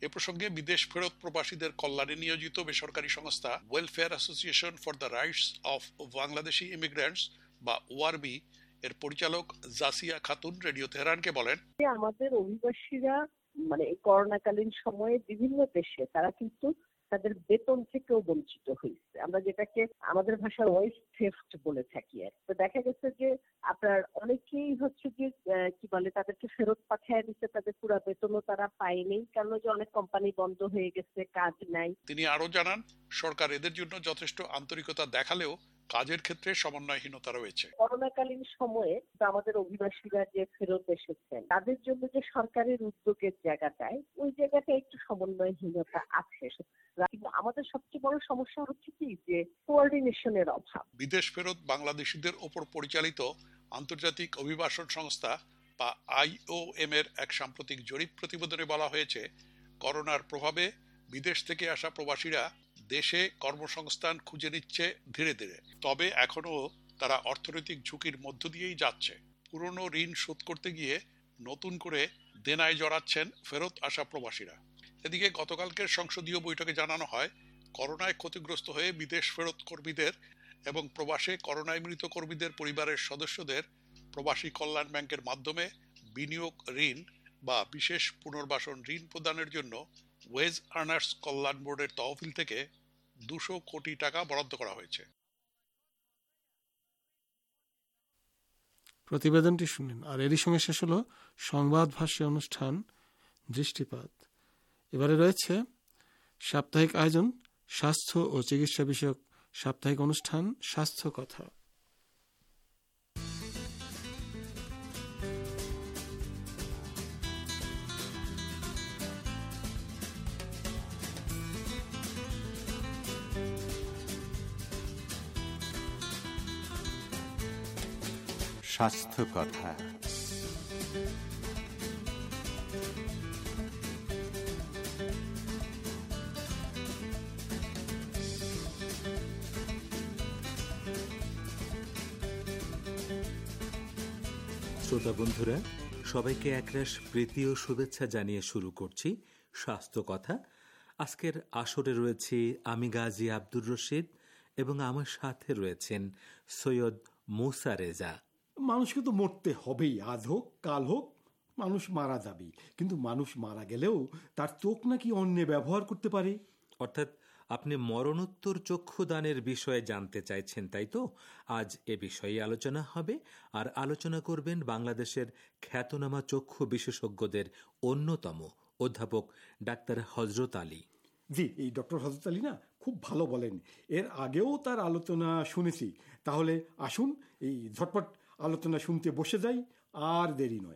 এ প্রসঙ্গে বিদেশ ফেরত প্রবাসীদের কল্যাণে নিয়োজিত বেসরকারি সংস্থা welfare association for the rights of Bangladeshi immigrants বা ওআরবি এর পরিচালক জাসিয়া খাতুন রেডিও তেহরানকে বলেন, আমাদের অভিবাসীরা মানে এই করোনাকালীন সময়ে বিভিন্ন দেশে তারা কিন্তু তাদের বেতন থেকেও বঞ্চিত হয়েছে। আমরা যেটাকে আমাদের ভাষায় ওয়েজ থেফট বলে থাকি। তো দেখা গেছে যে আপনার অনেকেই হচ্ছে যে কি বলে তাদেরকে ফেরত পাঠিয়ে দিচ্ছে, তাদের পুরো বেতনও তারা পায়নি, কারণ যে অনেক কোম্পানি বন্ধ হয়ে গেছে, কাজ নাই। তিনি আরো জানান, সরকার এদের জন্য যথেষ্ট আন্তরিকতা দেখালেও কাজের ক্ষেত্রে সমন্বয়হীনতা রয়েছে। করোনাকালীন সময়ে আমাদের অভিবাসীরা যে ফেরত এসেছেন তাদের জন্য যে সরকারের উদ্যোগের জায়গাটায় ওই জায়গাটা একটু সমন্বয়হীনতা আছে। কিন্তু আমাদের সবচেয়ে বড় সমস্যা হচ্ছে কি যে কোঅর্ডিনেশনের অভাব। বিদেশ ফেরত বাংলাদেশিদের ওপর পরিচালিত আন্তর্জাতিক অভিবাসন সংস্থা বা IOM এর এক সাম্প্রতিক জরিপ প্রতিবেদনে বলা হয়েছে, করোনার প্রভাবে বিদেশ থেকে আসা প্রবাসীরা দেশে কর্মসংস্থান খুঁজে নিচ্ছে ধীরে ধীরে, তবে এখনো তারা অর্থনৈতিক ঝুঁকির মধ্য দিয়েই যাচ্ছে। পুরনো ঋণ শোধ করতে গিয়ে নতুন করে দেনায় জড়াচ্ছেন ফেরত আসা প্রবাসীরা। এদিকে গতকালকের সংসদীয় বৈঠকে জানানো হয়, করোনায় ক্ষতিগ্রস্ত হয়ে বিদেশ ফেরত কর্মীদের এবং প্রবাসে করোনায় মৃত কর্মীদের পরিবারের সদস্যদের প্রবাসী কল্যাণ ব্যাংকের মাধ্যমে বিনিয়োগ ঋণ বা বিশেষ পুনর্বাসন ঋণ প্রদানের জন্য ওয়েজ আর্নার্স কল্যাণ বোর্ডের তহবিল থেকে 200 কোটি টাকা বরাদ্দ করা হয়েছে। প্রতিবেদনটি শুনলেন, আর এরই সঙ্গে শেষ হলো সংবাদ ভাষ্য অনুষ্ঠান দৃষ্টিপাত। এবারে রয়েছে সাপ্তাহিক আয়োজন, স্বাস্থ্য ও চিকিৎসা বিষয়ক সাপ্তাহিক অনুষ্ঠান স্বাস্থ্য কথা। স্বাস্থ্য কথা। শ্রোতা বন্ধুরা, সবাইকে একরাশ প্রীতি ও শুভেচ্ছা জানিয়ে শুরু করছি স্বাস্থ্য কথা। আজকের আসরে রয়েছি আমি গাজী আব্দুর রশিদ এবং আমার সাথে রয়েছেন সৈয়দ মুসা রেজা। মানুষকে তো মরতে হবেই, আজ হোক কাল হোক মানুষ মারা যাবে, কিন্তু মানুষ মারা গেলেও তার চোখ নাকি অন্যে ব্যবহার করতে পারে। অর্থাৎ আপনি মরণোত্তর চক্ষুদানের বিষয়ে জানতে চাইছেন, তাই তো? আজ এ বিষয়ে আলোচনা হবে, আর আলোচনা করবেন বাংলাদেশের খ্যাতনামা চক্ষু বিশেষজ্ঞদের অন্যতম অধ্যাপক ডাক্তার হযরত আলী। জি, এই ডক্টর হযরত আলী না খুব ভালো বলেন, এর আগেও তার আলোচনা শুনেছি। তাহলে আসুন এই ঝটপট আলোচনা শুনতে বসে যাই, আর দেরি নয়।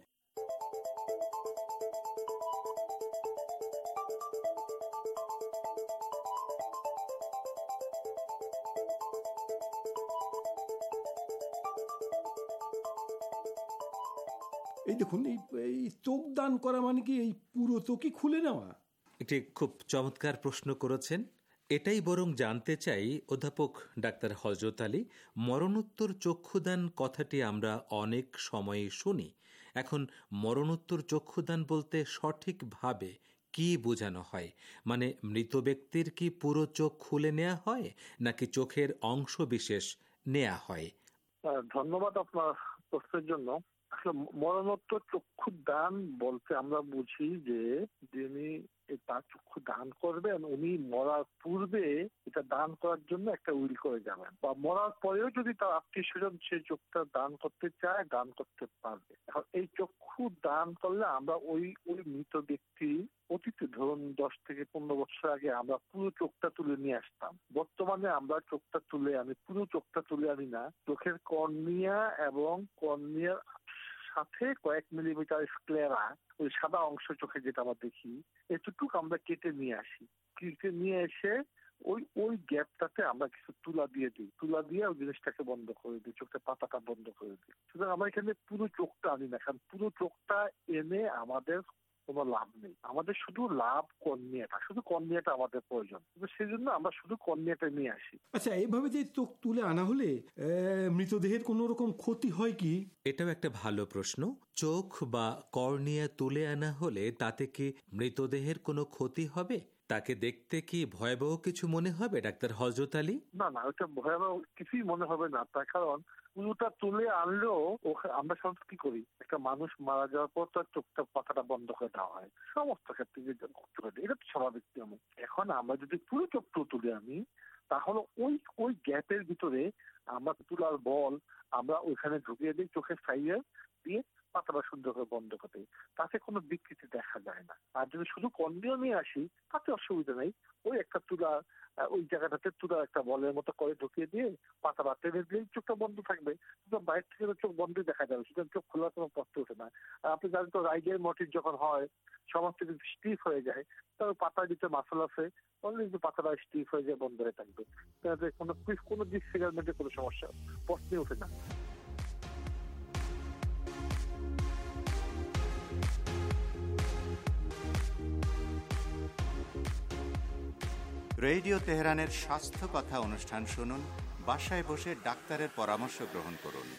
এই দেখুন, এই চোখ দান করা মানে কি এই পুরো চোখই খুলে নেওয়া? এটি খুব চমৎকার প্রশ্ন করেছেন। এটাই বরং জানতে চাই অধ্যাপক ডাক্তার হযরত আলী, মরণোত্তর চক্ষুদান কথাটি আমরা অনেক সময়ে শুনি। এখন মরণোত্তর চক্ষুদান বলতে সঠিকভাবে কি বোঝানো হয়? মানে মৃত ব্যক্তির কি পুরো চোখ খুলে নেওয়া হয়, নাকি চোখের অংশ বিশেষ নেওয়া হয়? ধন্যবাদ আপনার প্রশ্নের জন্য। মরণোত্তর চক্ষু দান বলতে আমরা বুঝি যে যিনি তার চক্ষু দান করবেন উনি মরার পূর্বে এটা দান করার জন্য একটা উইল করে যাবেন, বা মরার পরেও যদি তার আত্মীয় স্বজন সেই চোখটা দান করতে চায় দান করতে পারবে। এখন এই চক্ষু দান করলে আমরা ওই মৃত ব্যক্তি অতীতে ধরুন 10 থেকে 15 বছর আগে আমরা পুরো চোখটা তুলে নিয়ে আসতাম। বর্তমানে আমরা পুরো চোখটা তুলে আনি না, চোখের কর্নিয়া এবং কর্নিয়ার সাথে কয়েক মিলিমিটার স্ক্লেরা, ওই সাদা অংশ চোখে যেটা আমরা দেখি, এতটুকু আমরা কেটে নিয়ে আসি। কেটে নিয়ে এসে ওই গ্যাপটাতে আমরা কিছু তুলা দিয়ে দিই, তুলা দিয়ে ওই জিনিসটাকে বন্ধ করে দিই, চোখের পাতাটা বন্ধ করে দিই। সুতরাং আমরা এখানে পুরো চোখটা আনি না, কারণ পুরো চোখটা এনে আমাদের কোনো লাভ নেই। আমাদের শুধু লাভ কর্নিয়াটা, শুধু কর্নিয়াটা আমাদের প্রয়োজন, সেই জন্য আমরা শুধু কর্নিয়াটা নিয়ে আসি। আচ্ছা, এইভাবে যে চোখ তুলে আনা হলে মৃতদেহের কোনো রকম ক্ষতি হয় কি? এটাও একটা ভালো প্রশ্ন। চোখ বা কর্নিয়া তুলে আনা হলে তাতে কি মৃতদেহের কোনো ক্ষতি হবে? তাকে দেখতে কি ভয়াবহ কিছু মনে হবে ডাক্তার হযরত আলী? না না, ওটা ভয়াবহ কিছুই মনে হবে না। তার কারণ ওটা তুলে আনলেও আমরা সাধারণত কি করি, একটা মানুষ মারা যাওয়ার পর তার চোখটা পাতাটা বন্ধ করে দেওয়া হয় সমস্ত ক্ষেত্রে, এটা তো স্বাভাবিক নিয়ম। এখন আমরা যদি পুরো চোখটা তুলে আনি তাহলে ওই গ্যাপের ভিতরে আমরা তুলার বল আমরা ওইখানে ঢুকিয়ে দিই চোখের সাইডে দিয়ে, পাতাটা সুন্দর করে বন্ধ করতে, তাতে কোনো বিকৃতি দেখা যায় না। আর যদি শুধু কর্নিয়া নিয়ে আসি তাতে অসুবিধা নেই, ওই একটা তুলা ওই জায়গাটাতে তুলা একটা বলের মতো করে ঢুকিয়ে দিয়ে পাতাটা টেনে দিলেই চোখটা বন্ধ থাকবে। বাইরে থেকে চোখ বন্ধই দেখা যাবে, সুতরাং চোখ খোলার কোনো প্রশ্ন ওঠে না। আর আপনি জানেন তো রাইডের মোটিভ যখন হয় সমস্ত কিছু স্টিফ হয়ে যায়, তবে পাতার ভিতরে মাসল আছে, কিন্তু পাতাটা স্টিফ হয়ে যায়, বন্ধ হয়ে থাকবে, তাতে কোনো ডিসফিগারমেন্টের কোনো সমস্যা প্রশ্নই ওঠে না। রেডিও তেহরানের স্বাস্থ্য কথা অনুষ্ঠান শুনুন, বাসায় বসে ডাক্তারের পরামর্শ গ্রহণ করুন।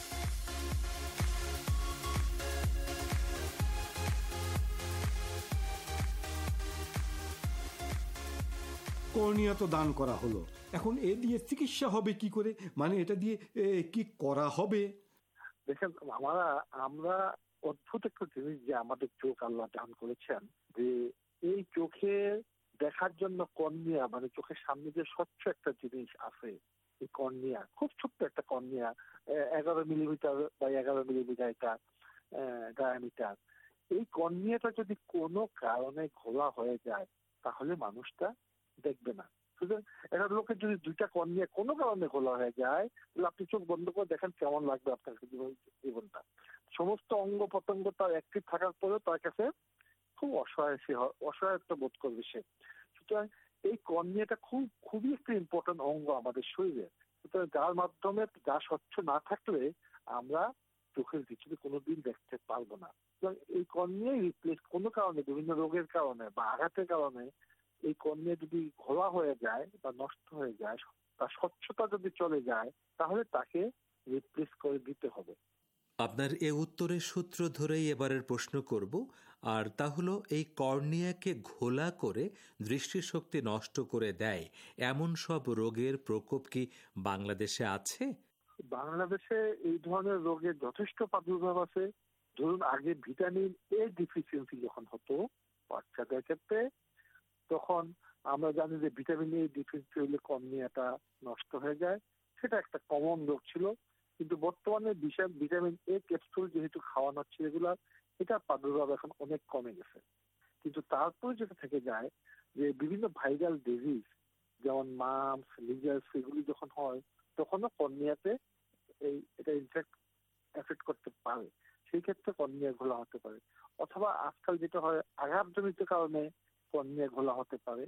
কর্নিয়া তো দান করা হলো, এখন এ দিয়ে চিকিৎসা হবে কি করে, মানে এটা দিয়ে কি করা হবে? দেখেন, আমরা অদ্ভুত একটা জিনিস যে আমাদের চোখ আল্লাহ দান করেছেন, যে এই চোখে দেখার জন্য কর্নিয়া, মানে চোখের সামনে যে স্বচ্ছ একটা জিনিস আছে, এই কর্নিয়া খুব ছোট্ট একটা কর্নিয়া, 11 মিলিমিটার বা 11 মিলিমিটার এটা ডায়ামিটার। এই কর্নিয়াটা যদি কোনো কারণে ঘোলা হয়ে যায় তাহলে মানুষটা দেখবে না। একটা লোকের যদি 2টা কর্নিয়া কোনো কারণে ঘোলা হয়ে যায় তাহলে আপনি চোখ বন্ধ করে দেখেন কেমন লাগবে আপনার জীবনটা। সমস্ত অঙ্গ প্রত্যঙ্গ তার অ্যাক্টিভ থাকার পরেও তার কাছে খুব অসহায়ত্ব বোধ করবে সে। সুতরাং এই কর্নিয়াটা খুবই একটা ইম্পর্টেন্ট অঙ্গ আমাদের শরীরে। সুতরাং যার মাধ্যমে যা স্বচ্ছ না থাকলে আমরা চোখের ভিতরে কোনোদিন দেখতে পারবো না। এই কর্নিয়ায় রিপ্লেস কোনো কারণে, বিভিন্ন রোগের কারণে বা আঘাতের কারণে এই কর্নিয়া যদি ঘোলা হয়ে যায় বা নষ্ট হয়ে যায়, তার স্বচ্ছতা যদি চলে যায় তাহলে তাকে রিপ্লেস করে দিতে হবে। আপনার এ উত্তরের সূত্র ধরেই এবারের প্রশ্ন করব, আর তা হলো এই কর্নিয়াকে ঘোলা করে দৃষ্টিশক্তি নষ্ট করে দেয় এমন সব রোগের প্রকোপ কি বাংলাদেশে আছে? বাংলাদেশে এই ধরনের রোগের যথেষ্ট প্রাদুর্ভাব আছে। ধরুন আগে ভিটামিন এ ডিফিসিয়েন্সি যখন হতো বাচ্চাদের ক্ষেত্রে, তখন আমরা জানি যে ভিটামিন এ ডিফিসিয়েন্সি হলে কর্নিয়াটা নষ্ট হয়ে যায়, সেটা একটা কমন রোগ ছিল। কিন্তু বর্তমানে ভিটামিন এ ক্যাপসুল যেহেতু খাওয়ানো হচ্ছে রেগুলার, এটার প্রাদুর্ভাব এখন অনেক কমে গেছে। কিন্তু তারপরে যেটা থেকে যায় যে বিভিন্ন ভাইরাল ডিজিজ যেমন মাম্পস, মিজলস, এগুলি যখন হয় তখনও কর্নিয়াতে এটা ইনফেক্ট এফেক্ট করতে পারে, সেই ক্ষেত্রে কর্নিয়া ঘোলা হতে পারে। অথবা আজকাল যেটা হয় আঘাতজনিত কারণে কর্নিয়া ঘোলা হতে পারে।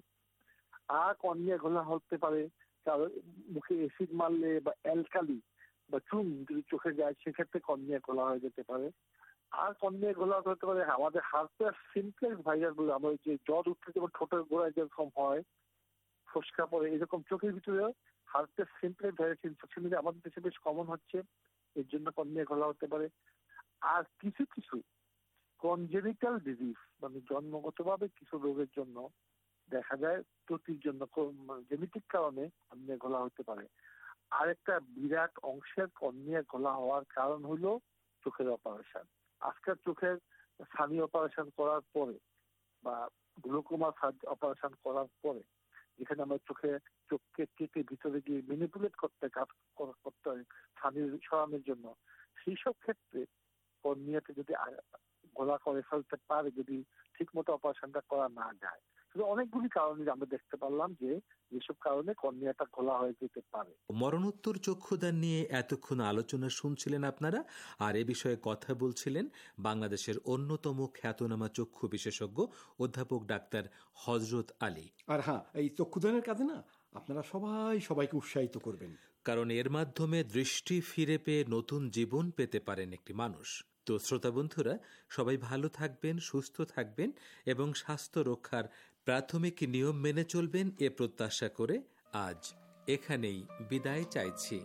আর কর্নিয়া ঘোলা হতে পারে কারণ মুখে অ্যাসিড মারলে বা অ্যালকালি বা চুন যদি চোখে যায় সেক্ষেত্রে কর্নিয়া ঘোলা হয়ে যেতে পারে। আর কর্নিয়া ঘোলা হতে পারে আমাদের হার্টের সিমপ্লেক্স ভাইরাস বলে, আমরা যে জ্বর উঠতে যেমন ঠোঁটের গোড়ায় যেরকম হয়, ফসকা পড়ে, এরকম চোখের ভিতরে হার্টের সিমপ্লেক্স ভাইরাস ইনফেকশন আমাদের দেশে বেশ কমন হচ্ছে, এর জন্য কর্নিয়া ঘোলা হতে পারে। আর কিছু কিছু কনজেনিটাল ডিজিজ মানে জন্মগতভাবে কিছু রোগের জন্য দেখা যায় ত্রুটির জন্য জেনেটিক কারণে কর্নিয়া ঘোলা হতে পারে। আরেকটা বিরাট অংশের কর্নিয়া ঘোলা হওয়ার কারণ হলো চোখের অপারেশন। আজকাল চোখের সানি অপারেশন করার পরে বা গ্লুকোমা অপারেশন করার পরে, যেখানে আমরা চোখকে কেটে ভিতরে গিয়ে ম্যানিপুলেট করতে হয় সানি সরানোর জন্য, সেই সব ক্ষেত্রে কর্নিয়াতে যদি ঘোলা করে ফেলতে পারে যদি ঠিক মতো অপারেশনটা করা না যায়। অনেকগুলি কারণে আমরা দেখতে পারলাম যে যেসব কারণে কর্নিয়াটা ঘোলা হয়ে যেতে পারে। মরণোত্তর চক্ষুদান নিয়ে এতক্ষণ আলোচনা শুনছিলেন আপনারা, আর এ বিষয়ে কথা বলছিলেন বাংলাদেশের অন্যতম খ্যাতনামা চক্ষু বিশেষজ্ঞ অধ্যাপক ডাক্তার হযরত আলী। আর হ্যাঁ, এই চক্ষুদানের কাজে না আপনারা সবাইকে উৎসাহিত করবেন, কারণ এর মাধ্যমে দৃষ্টি ফিরে পেয়ে নতুন জীবন পেতে পারেন একটি মানুষ। তো শ্রোতা বন্ধুরা, সবাই ভালো থাকবেন, সুস্থ থাকবেন এবং স্বাস্থ্য রক্ষার প্রাথমিক নিয়ম মেনে চলবেন এ প্রত্যাশা করে আজ এখানেই বিদায় চাইছি।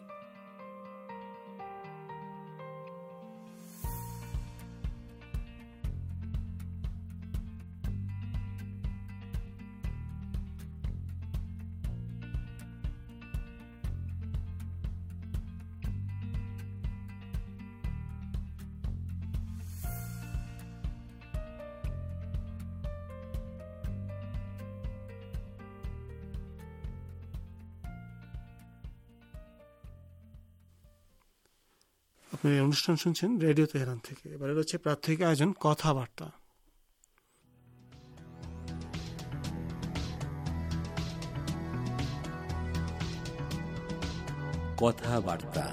আপনি অনুষ্ঠান শুনছেন রেডিও তেহরান থেকে। এবারে রয়েছে প্রাত্যহিক আয়োজন কথাবার্তা। কথাবার্তা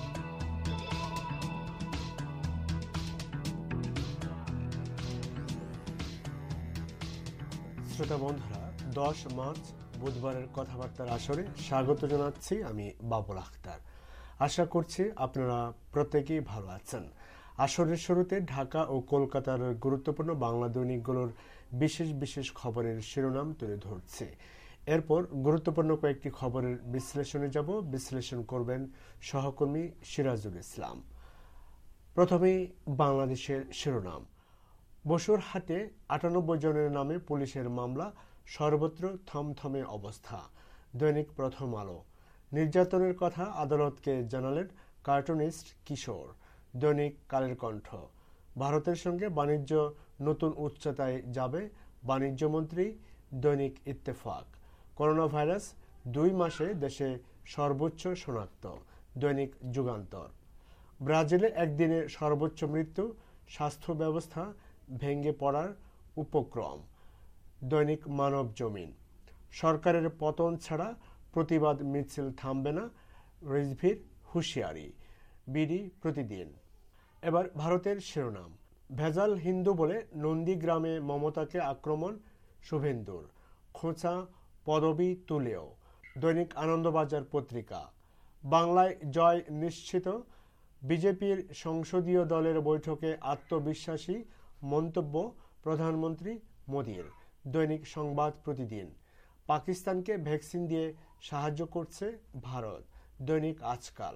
শ্রোতা বন্ধুরা, 10 মার্চ বুধবারের কথাবার্তার আসরে স্বাগত জানাচ্ছি আমি বাবুল আখতার। আশা করছি আপনারা প্রত্যেকেই ভালো আছেন। আসরের শুরুতে ঢাকা ও কলকাতার গুরুত্বপূর্ণ বাংলা দৈনিকগুলোর বিশেষ বিশেষ খবরের শিরোনাম তুলে ধরছে। এরপর গুরুত্বপূর্ণ কয়েকটি খবরের বিশ্লেষণে যাব। বিশ্লেষণ করবেন সহকর্মী সিরাজুল ইসলাম। প্রথমেই বাংলাদেশের শিরোনাম। বসুরহাটে 98 জনের নামে পুলিশের মামলা, সর্বত্র থমথমে অবস্থা। দৈনিক প্রথম আলো। নির্যাতনের কথা আদালতকে জানালেন কার্টুনিস্ট কিশোর। দৈনিক কালের কণ্ঠ। ভারতের সঙ্গে বাণিজ্য নতুন উচ্চতায় যাবে বাণিজ্যমন্ত্রী। দৈনিক ইত্তেফাক। করোনা ভাইরাস 2 মাসে দেশে সর্বোচ্চ শনাক্ত। দৈনিক যুগান্তর। ব্রাজিলে একদিনে সর্বোচ্চ মৃত্যু, স্বাস্থ্য ব্যবস্থা ভেঙে পড়ার উপক্রম। দৈনিক মানব জমিন। সরকারের পতন ছাড়া প্রতিবাদ মিছিল থামবে না, রিজভির হুঁশিয়ারি। বিডি প্রতিদিন। এবার ভারতের শিরোনাম। ভেজাল হিন্দু বলে নন্দীগ্রামে মমতাকে আক্রমণ শুভেন্দুর, খোঁচা পদবি তুলেও। দৈনিক আনন্দবাজার পত্রিকা। বাংলায় জয় নিশ্চিত, বিজেপির সংসদীয় দলের বৈঠকে আত্মবিশ্বাসী মন্তব্য প্রধানমন্ত্রী মোদীর। দৈনিক সংবাদ প্রতিদিন। পাকিস্তানকে ভ্যাকসিন দিয়ে সাহায্য করছে ভারত। দৈনিক আজকাল।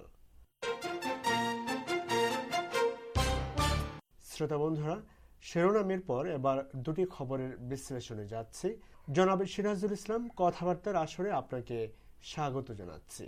শ্রোতা বন্ধুরা, শিরোনামের পর এবার দুটি খবরের বিশ্লেষণে যাচ্ছি। জনাব সিরাজুল ইসলাম কথাবার্তার আসরে আপনাকে স্বাগত জানাচ্ছি।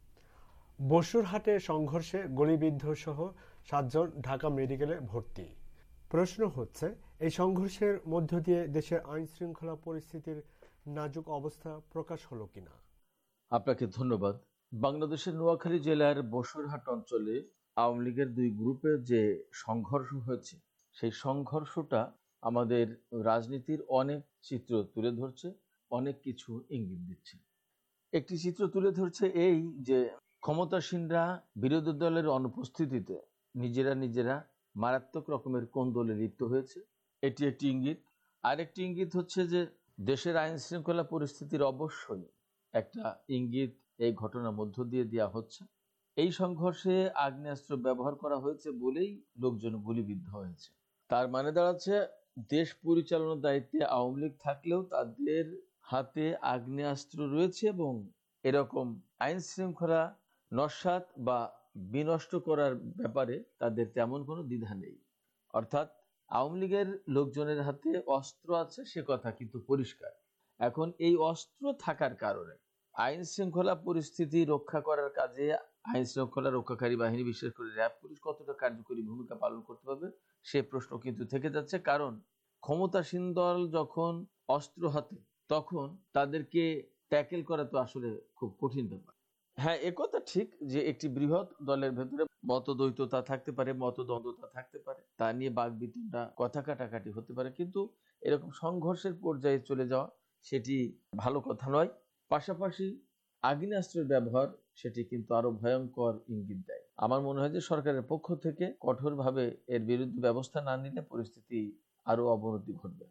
বসুরহাটে সংঘর্ষে গুলিবিদ্ধ সহ 7 জন ঢাকা মেডিকেলে ভর্তি। প্রশ্ন হচ্ছে, এই সংঘর্ষের মধ্য দিয়ে দেশের আইন শৃঙ্খলা পরিস্থিতির নাজুক অবস্থা প্রকাশ হলো কিনা? আপনাকে ধন্যবাদ। বাংলাদেশের নোয়াখালী জেলার বসুরহাট অঞ্চলে আওয়ামী লীগের 2 গ্রুপে যে সংঘর্ষ হয়েছে, সেই সংঘর্ষটা আমাদের রাজনীতির অনেক চিত্র তুলে ধরছে, অনেক কিছু ইঙ্গিত দিচ্ছে। একটি চিত্র তুলে ধরছে এই যে ক্ষমতাসীনরা বিরোধী দলের অনুপস্থিতিতে নিজেরা মারাত্মক রকমের কোন্দলে লিপ্ত হয়েছে, এটি একটি ইঙ্গিত। আরেকটি ইঙ্গিত হচ্ছে যে দেশের আইন শৃঙ্খলা পরিস্থিতির অবশ্যই একটা ইঙ্গিত এই ঘটনার মধ্য দিয়ে দেওয়া হচ্ছে। এই সংঘর্ষে আগ্নেয়াস্ত্র ব্যবহার করা হয়েছে বলেই লোকজন গুলিবিদ্ধ হয়েছে। তার মানে দাঁড়াচ্ছে দেশ পরিচালনার দায়িত্বে আওয়ামী লীগ থাকলেও তাদের হাতে আগ্নেয়াস্ত্র রয়েছে এবং এরকম আইন শৃঙ্খলা নস্যাৎ বা বিনষ্ট করার ব্যাপারে তাদের তেমন কোনো দ্বিধা নেই। অর্থাৎ আওয়ামী লীগের লোকজনের হাতে অস্ত্র আছে, সে কথা কিন্তু পরিষ্কার। এখন এই অস্ত্র থাকার কারণে আইন শৃঙ্খলা পরিস্থিতি রক্ষা করার কাজে আইন শৃঙ্খলা রক্ষাকারী বাহিনী, বিশেষ করে র্যাব পুলিশ কতটা কার্যকরী ভূমিকা পালন করতে পারবে সে প্রশ্ন কিন্তু থেকে যাচ্ছে। কারণ ক্ষমতাসীন দল যখন অস্ত্র হাতে, তখন তাদেরকে ট্যাকেল করা তো আসলে খুব কঠিন ব্যাপার। হ্যাঁ, একথা ঠিক যে একটি বৃহৎ দলের ভেতরে মতদ্বৈততা থাকতে পারে, মতদ্বন্দ্বতা থাকতে পারে, তা নিয়ে বাকবিতণ্ডা, কথা কাটাকাটি হতে পারে, কিন্তু এরকম সংঘর্ষের পর্যায়ে চলে যাওয়া সেটি ভালো কথা নয়। পাশাপাশি আগ্নেয়াস্ত্রের ব্যবহার সেটি কিন্তু আরো ভয়ঙ্কর ইঙ্গিত দেয়। আমার মনে হয় যে সরকারের পক্ষ থেকে কঠোরভাবে এর বিরুদ্ধে ব্যবস্থা না নিলে পরিস্থিতি আরো অবনতি ঘটবে।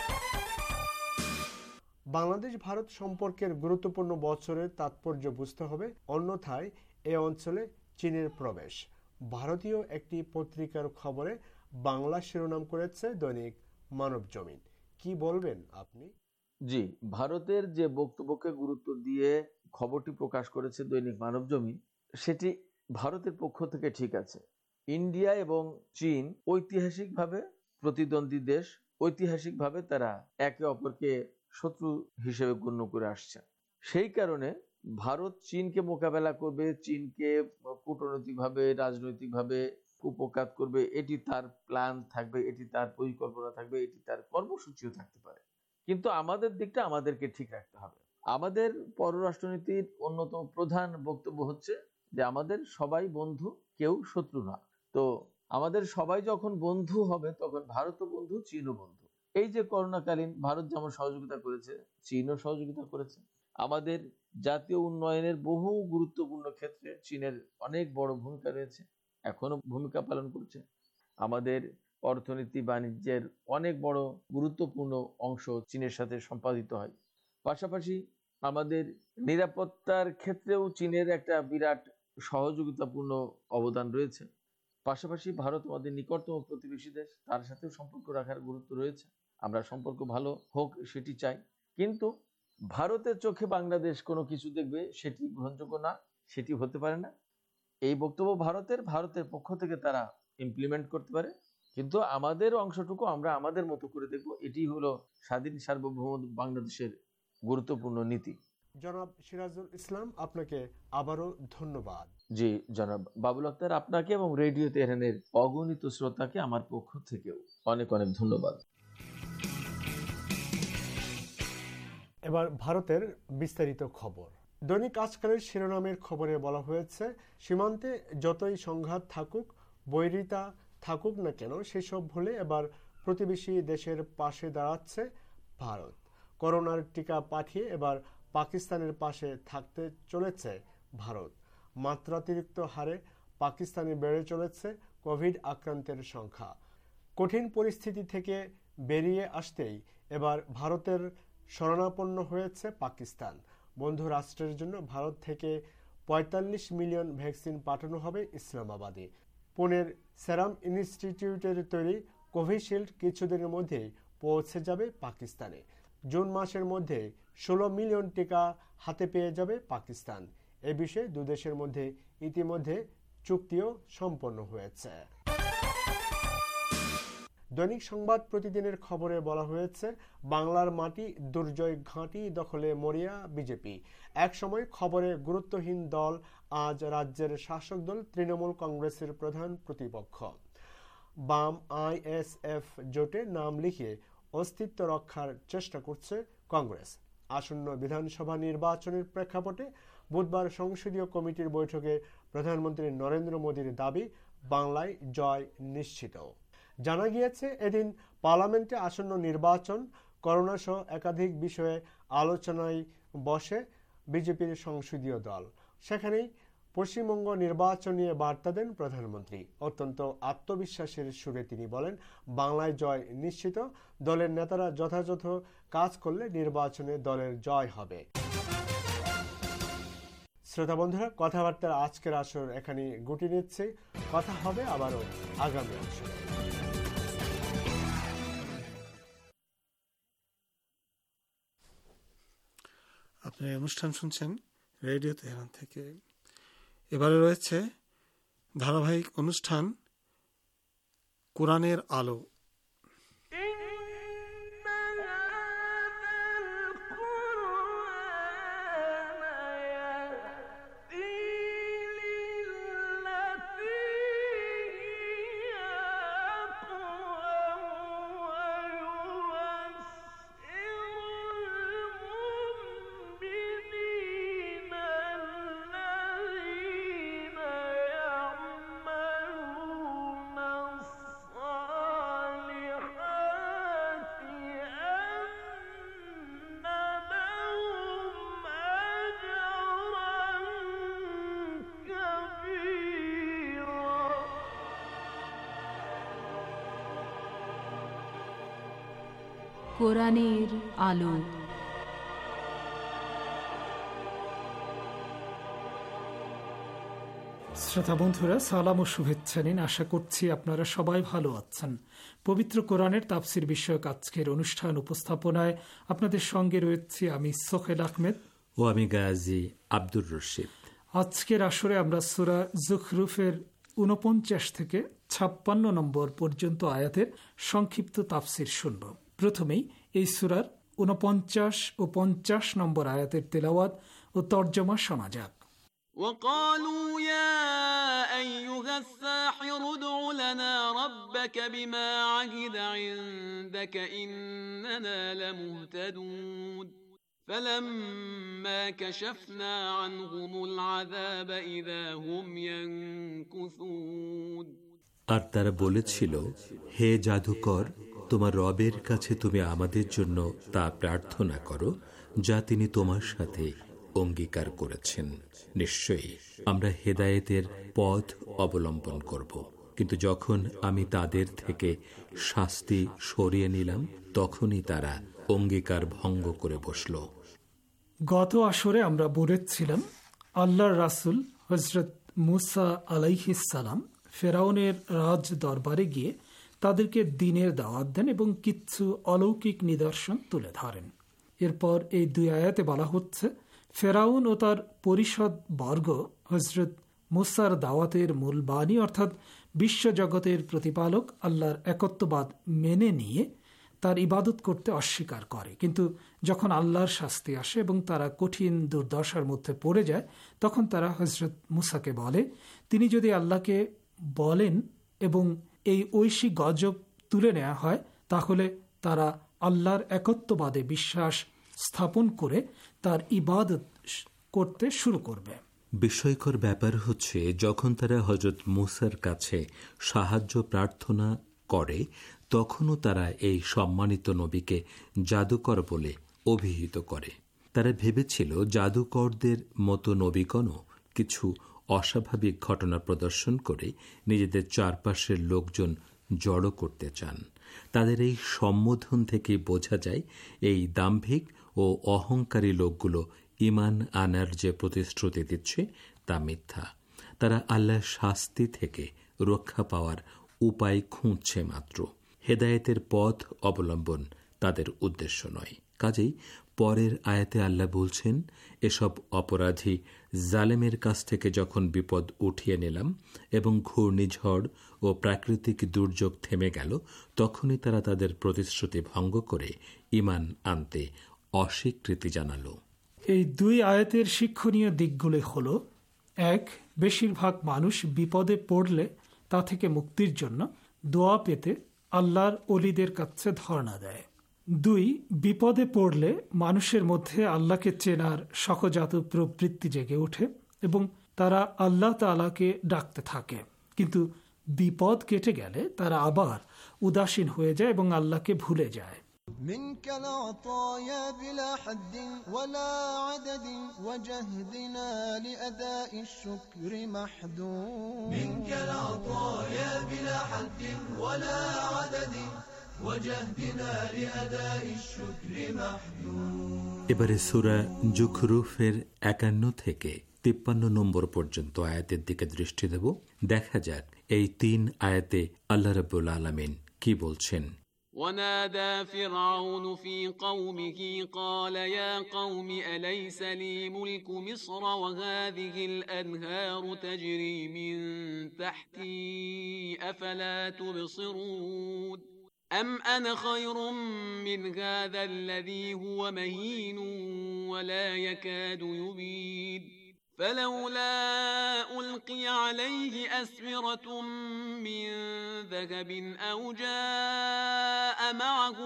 বাংলাদেশ ভারত সম্পর্কের গুরুত্বপূর্ণ বছরের তাৎপর্য বুঝতে হবে, অন্যথায় এ অঞ্চলে চীনের প্রবেশ। ভারতীয় একটি পত্রিকার খবরে বাংলা শিরোনাম করেছে দৈনিক মানব জমিন। কি বলবেন আপনি? জি, ভারতের যে বক্তব্যকে গুরুত্ব দিয়ে খবরটি প্রকাশ করেছে দৈনিক মানব জমিন, সেটি ভারতের পক্ষ থেকে ঠিক আছে। ইন্ডিয়া এবং চীন ঐতিহাসিকভাবে প্রতিদ্বন্দ্বী দেশ, ঐতিহাসিকভাবে তারা একে অপরকে শত্রু হিসেবে গণ্য করে আসছে। সেই কারণে ভারত চীনকে মোকাবেলা করবে, চীনকে কূটনৈতিকভাবে, রাজনৈতিকভাবে উপকাত করবে, এটি তার প্ল্যান থাকবে, এটি তার পরিকল্পনা থাকবে, এটি তার কর্মসূচিও থাকতে পারে। কিন্তু আমাদের দিকটা আমাদেরকে ঠিক রাখতে হবে। আমাদের পররাষ্ট্রনীতির অন্যতম প্রধান বক্তব্য হচ্ছে যে আমাদের সবাই বন্ধু, কেউ শত্রু না। তো আমাদের সবাই যখন বন্ধু হবে তখন ভারতও বন্ধু, চীনও বন্ধু। এই যে করোনাকালীন ভারত যেমন সহযোগিতা করেছে, চীনও সহযোগিতা করেছে। আমাদের জাতীয় উন্নয়নের বহু গুরুত্বপূর্ণ ক্ষেত্রে চীনের অনেক বড় ভূমিকা রয়েছে, এখনো ভূমিকা পালন করছে। আমাদের অর্থনীতি বাণিজ্যের অনেক বড় গুরুত্বপূর্ণ অংশ চীনের সাথে সম্পাদিত হয়। পাশাপাশি আমাদের নিরাপত্তার ক্ষেত্রেও চীনের একটা বিরাট সহযোগিতাপূর্ণ অবদান রয়েছে। পাশাপাশি ভারত আমাদের নিকটতম প্রতিবেশী দেশ, তার সাথেও সম্পর্ক রাখার গুরুত্ব রয়েছে। আমরা সম্পর্ক ভালো হোক সেটি চাই, কিন্তু ভারতের চোখে বাংলাদেশ কোনো কিছু দেখবে সেটি গ্রহণযোগ্য না, সেটি হতে পারে না। এই বক্তব্য ভারতের পক্ষ থেকে তারা ইমপ্লিমেন্ট করতে পারে, কিন্তু আমাদের অংশটুকু আমরা আমাদের মতো করে দেখব। এটি হলো স্বাধীন সার্বভৌম বাংলাদেশের গুরুত্বপূর্ণ নীতি। জনাব সিরাজুল ইসলাম, আপনাকে আবারও ধন্যবাদ। জি জনাব বাবুল আক্তার, আপনাকে এবং রেডিও তেহরানের অগণিত শ্রোতাকে আমার পক্ষ থেকেও অনেক অনেক ধন্যবাদ। এবার ভারতের বিস্তারিত খবর। দৈনিক আজকালের শিরোনামের খবরে বলা হয়েছে, সীমান্তে যতই সংঘাত থাকুক, বৈরিতা থাকুক না কেন, সেসব ভুলে এবার প্রতিবেশী দেশের পাশে দাঁড়াচ্ছে ভারত। করোনার টিকা পাঠিয়ে এবার পাকিস্তানের পাশে থাকতে চলেছে ভারত। মাত্রাতিরিক্ত হারে পাকিস্তানে বেড়ে চলেছে কোভিড আক্রান্তের সংখ্যা। কঠিন পরিস্থিতি থেকে বেরিয়ে আসতেই এবার ভারতের শরণাপন্ন হয়েছে পাকিস্তান। বন্ধু রাষ্ট্রের জন্য ভারত থেকে ৪৫ মিলিয়ন ভ্যাকসিন পাঠানো হবে ইসলামাবাদে। পুনের সেরাম ইনস্টিটিউটের তৈরি কোভিশিল্ড কিছুদিনের মধ্যেই পৌঁছে যাবে পাকিস্তানে। জুন মাসের মধ্যে ১৬ মিলিয়ন টিকা হাতে পেয়ে যাবে পাকিস্তান। এ বিষয়ে দুদেশের মধ্যে ইতিমধ্যে চুক্তিও সম্পন্ন হয়েছে। দৈনিক সংবাদ প্রতিদিনের খবরে বলা হয়েছে, বাংলার মাটি দুর্জয় ঘাঁটি দখলে মরিয়া বিজেপি। এক সময় খবরে গুরুত্বহীন দল, আজ রাজ্যের শাসক দল তৃণমূল কংগ্রেসের প্রধান প্রতিপক্ষ। বাম আইএসএফ জোটে নাম লিখিয়ে অস্তিত্ব রক্ষার চেষ্টা করছে কংগ্রেস। আসন্ন বিধানসভা নির্বাচনের প্রেক্ষাপটে বুধবার সংসদীয় কমিটির বৈঠকে প্রধানমন্ত্রী নরেন্দ্র মোদীর দাবি, বাংলায় জয় নিশ্চিত। জানা গিয়েছে, এদিন পার্লামেন্টে আসন্ন নির্বাচন, করোনা সহ একাধিক বিষয়ে আলোচনায় বসে বিজেপির সংসদীয় দল। সেখানেই পশ্চিমবঙ্গ নির্বাচন নিয়ে বার্তা দেন প্রধানমন্ত্রী। অত্যন্ত আত্মবিশ্বাসের সুরে তিনি বলেন, বাংলায় জয় নিশ্চিত। দলের নেতারা যথাযথ কাজ করলে নির্বাচনে দলের জয় হবে। শ্রোতা বন্ধুরা, কথাবার্তার আজকের আসর এখানে গুটি নিচ্ছে। কথা হবে আবারও আগামী আসরে। আপনার অনুষ্ঠান শুনছেন রেডিও তেহরান থেকে। এবারে রয়েছে ধারাবাহিক অনুষ্ঠান কোরআনের আলো। কোরআনের আলো। শ্রোতা বন্ধুরা, সালাম ও শুভেচ্ছা নিন। আশা করছি আপনারা সবাই ভালো আছেন। পবিত্র কোরআনের তাফসির বিষয়ক আজকের অনুষ্ঠান উপস্থাপনায় আপনাদের সঙ্গে রয়েছি আমি সোহেল আহমেদ ও আমি গাজী আব্দুর রশিদ। আজকের আসরে আমরা সূরা যুখরুফের ৪৯ থেকে ৫৬ নম্বর পর্যন্ত আয়াতের সংক্ষিপ্ত তাফসির শুনব। প্রথমেই এই সূরার ৪৯ ও ৫০ নম্বর আয়াতের তেলাওয়াত ও তর্জমা শোনা যাক। وقالوا يا أيها الساحر ادع لنا ربك بما عهد عندك إننا لمهتدون فلما كشفنا عنهم العذاب إذا هم ينكثون। আর তারা বলেছিল, হে জাদুকর, তোমার রবের কাছে তুমি আমাদের জন্য তা প্রার্থনা করো যা তিনি তোমার সাথে অঙ্গীকার করেছেন। নিশ্চয়ই আমরা হেদায়েতের পথ অবলম্বন করব। কিন্তু যখন আমি তাদের থেকে শাস্তি সরিয়ে নিলাম তখনই তারা অঙ্গীকার ভঙ্গ করে বসল। গত আসরে আমরা বলেছিলাম আল্লাহর রাসূল হযরত মুসা আলাইহিস সালাম ফেরাউনের রাজ দরবারে গিয়ে তাদেরকে দ্বীনের দাওয়াত দেন এবং কিছু অলৌকিক নিদর্শন তুলে ধরেন। এরপর এই দুই আয়াতে বলা হচ্ছে, ফেরাউন ও তার পরিষদ বর্গ হযরত মুসার দাওয়াতের মূল বাণী অর্থাৎ বিশ্বজগতের প্রতিপালক আল্লাহর একত্ববাদ মেনে নিয়ে তার ইবাদত করতে অস্বীকার করে। কিন্তু যখন আল্লাহর শাস্তি আসে এবং তারা কঠিন দুর্দশার মধ্যে পড়ে যায়, তখন তারা হযরত মুসাকে বলে, তিনি যদি আল্লাহকে বলেন এবং এই ঐশী গজব তুলে নেওয়া হয় তাহলে তারা আল্লাহর একত্ববাদে বিশ্বাস স্থাপন করে তার ইবাদত করতে শুরু করবে। বিস্ময়কর ব্যাপার হচ্ছে, যখন তারা হযরত মুসার কাছে সাহায্য প্রার্থনা করে তখনও তারা এই সম্মানিত নবীকে জাদুকর বলে অভিহিত করে। তারা ভেবেছিল জাদুকরদের মতো নবীগণও কিছু অস্বাভাবিক ঘটনা প্রদর্শন করে নিজেদের চারপাশের লোকজন জড়ো করতে চান। তাদের এই সম্বোধন থেকে বোঝা যায় এই দাম্ভিক ও অহংকারী লোকগুলো ঈমান আনার যে প্রতিশ্রুতি দিচ্ছে তা মিথ্যা। তারা আল্লাহর শাস্তি থেকে রক্ষা পাওয়ার উপায় খুঁজছে মাত্র। হেদায়েতের পথ অবলম্বন তাদের উদ্দেশ্য নয়। কাজেই পরের আয়াতে আল্লাহ বলছেন, এসব অপরাধী জালেমের কাছ থেকে যখন বিপদ উঠিয়ে নিলাম এবং ঘূর্ণিঝড় ও প্রাকৃতিক দুর্যোগ থেমে গেল, তখনই তারা তাদের প্রতিশ্রুতি ভঙ্গ করে ঈমান আনতে অস্বীকৃতি জানালো। এই দুই আয়াতের শিক্ষণীয় দিকগুলি হল: এক, বেশিরভাগ মানুষ বিপদে পড়লে তা থেকে মুক্তির জন্য দোয়া পেতে আল্লাহর ওলিদের কাছে ধর্ণা দেয়। দুই, বিপদে পড়লে মানুষের মধ্যে আল্লাহকে চেনার সহজাত প্রবৃত্তি জেগে ওঠে এবং তারা আল্লাহ তাআলাকে ডাকতে থাকে। কিন্তু বিপদ কেটে গেলে তারা আবার উদাসীন হয়ে যায় এবং আল্লাহকে ভুলে যায়। منك العطايا بلا حد ولا عدد وجهدنا لأداء الشكر محدود منك العطايا بلا حد ولا عدد وجهدنا لأداء الشكر محدود। এবারে সূরা যুখরুফের ৫১ থেকে ৫৩ নম্বর পর্যন্ত আয়াতের দিকে দৃষ্টি দেব। দেখা যাক এই ৩ আয়াতে আল্লাহ রাব্বুল আলামিন কি বলছেন। ونادى فرعون في قومه قال يا قوم أليس لي ملك مصر وهذه الأنهار تجري من تحتي أفلا تبصرون أم أنا خير من هذا الذي هو مهين ولا يكاد يبين فلولا ألقي عليه أسورة من ذهب أو جاء معه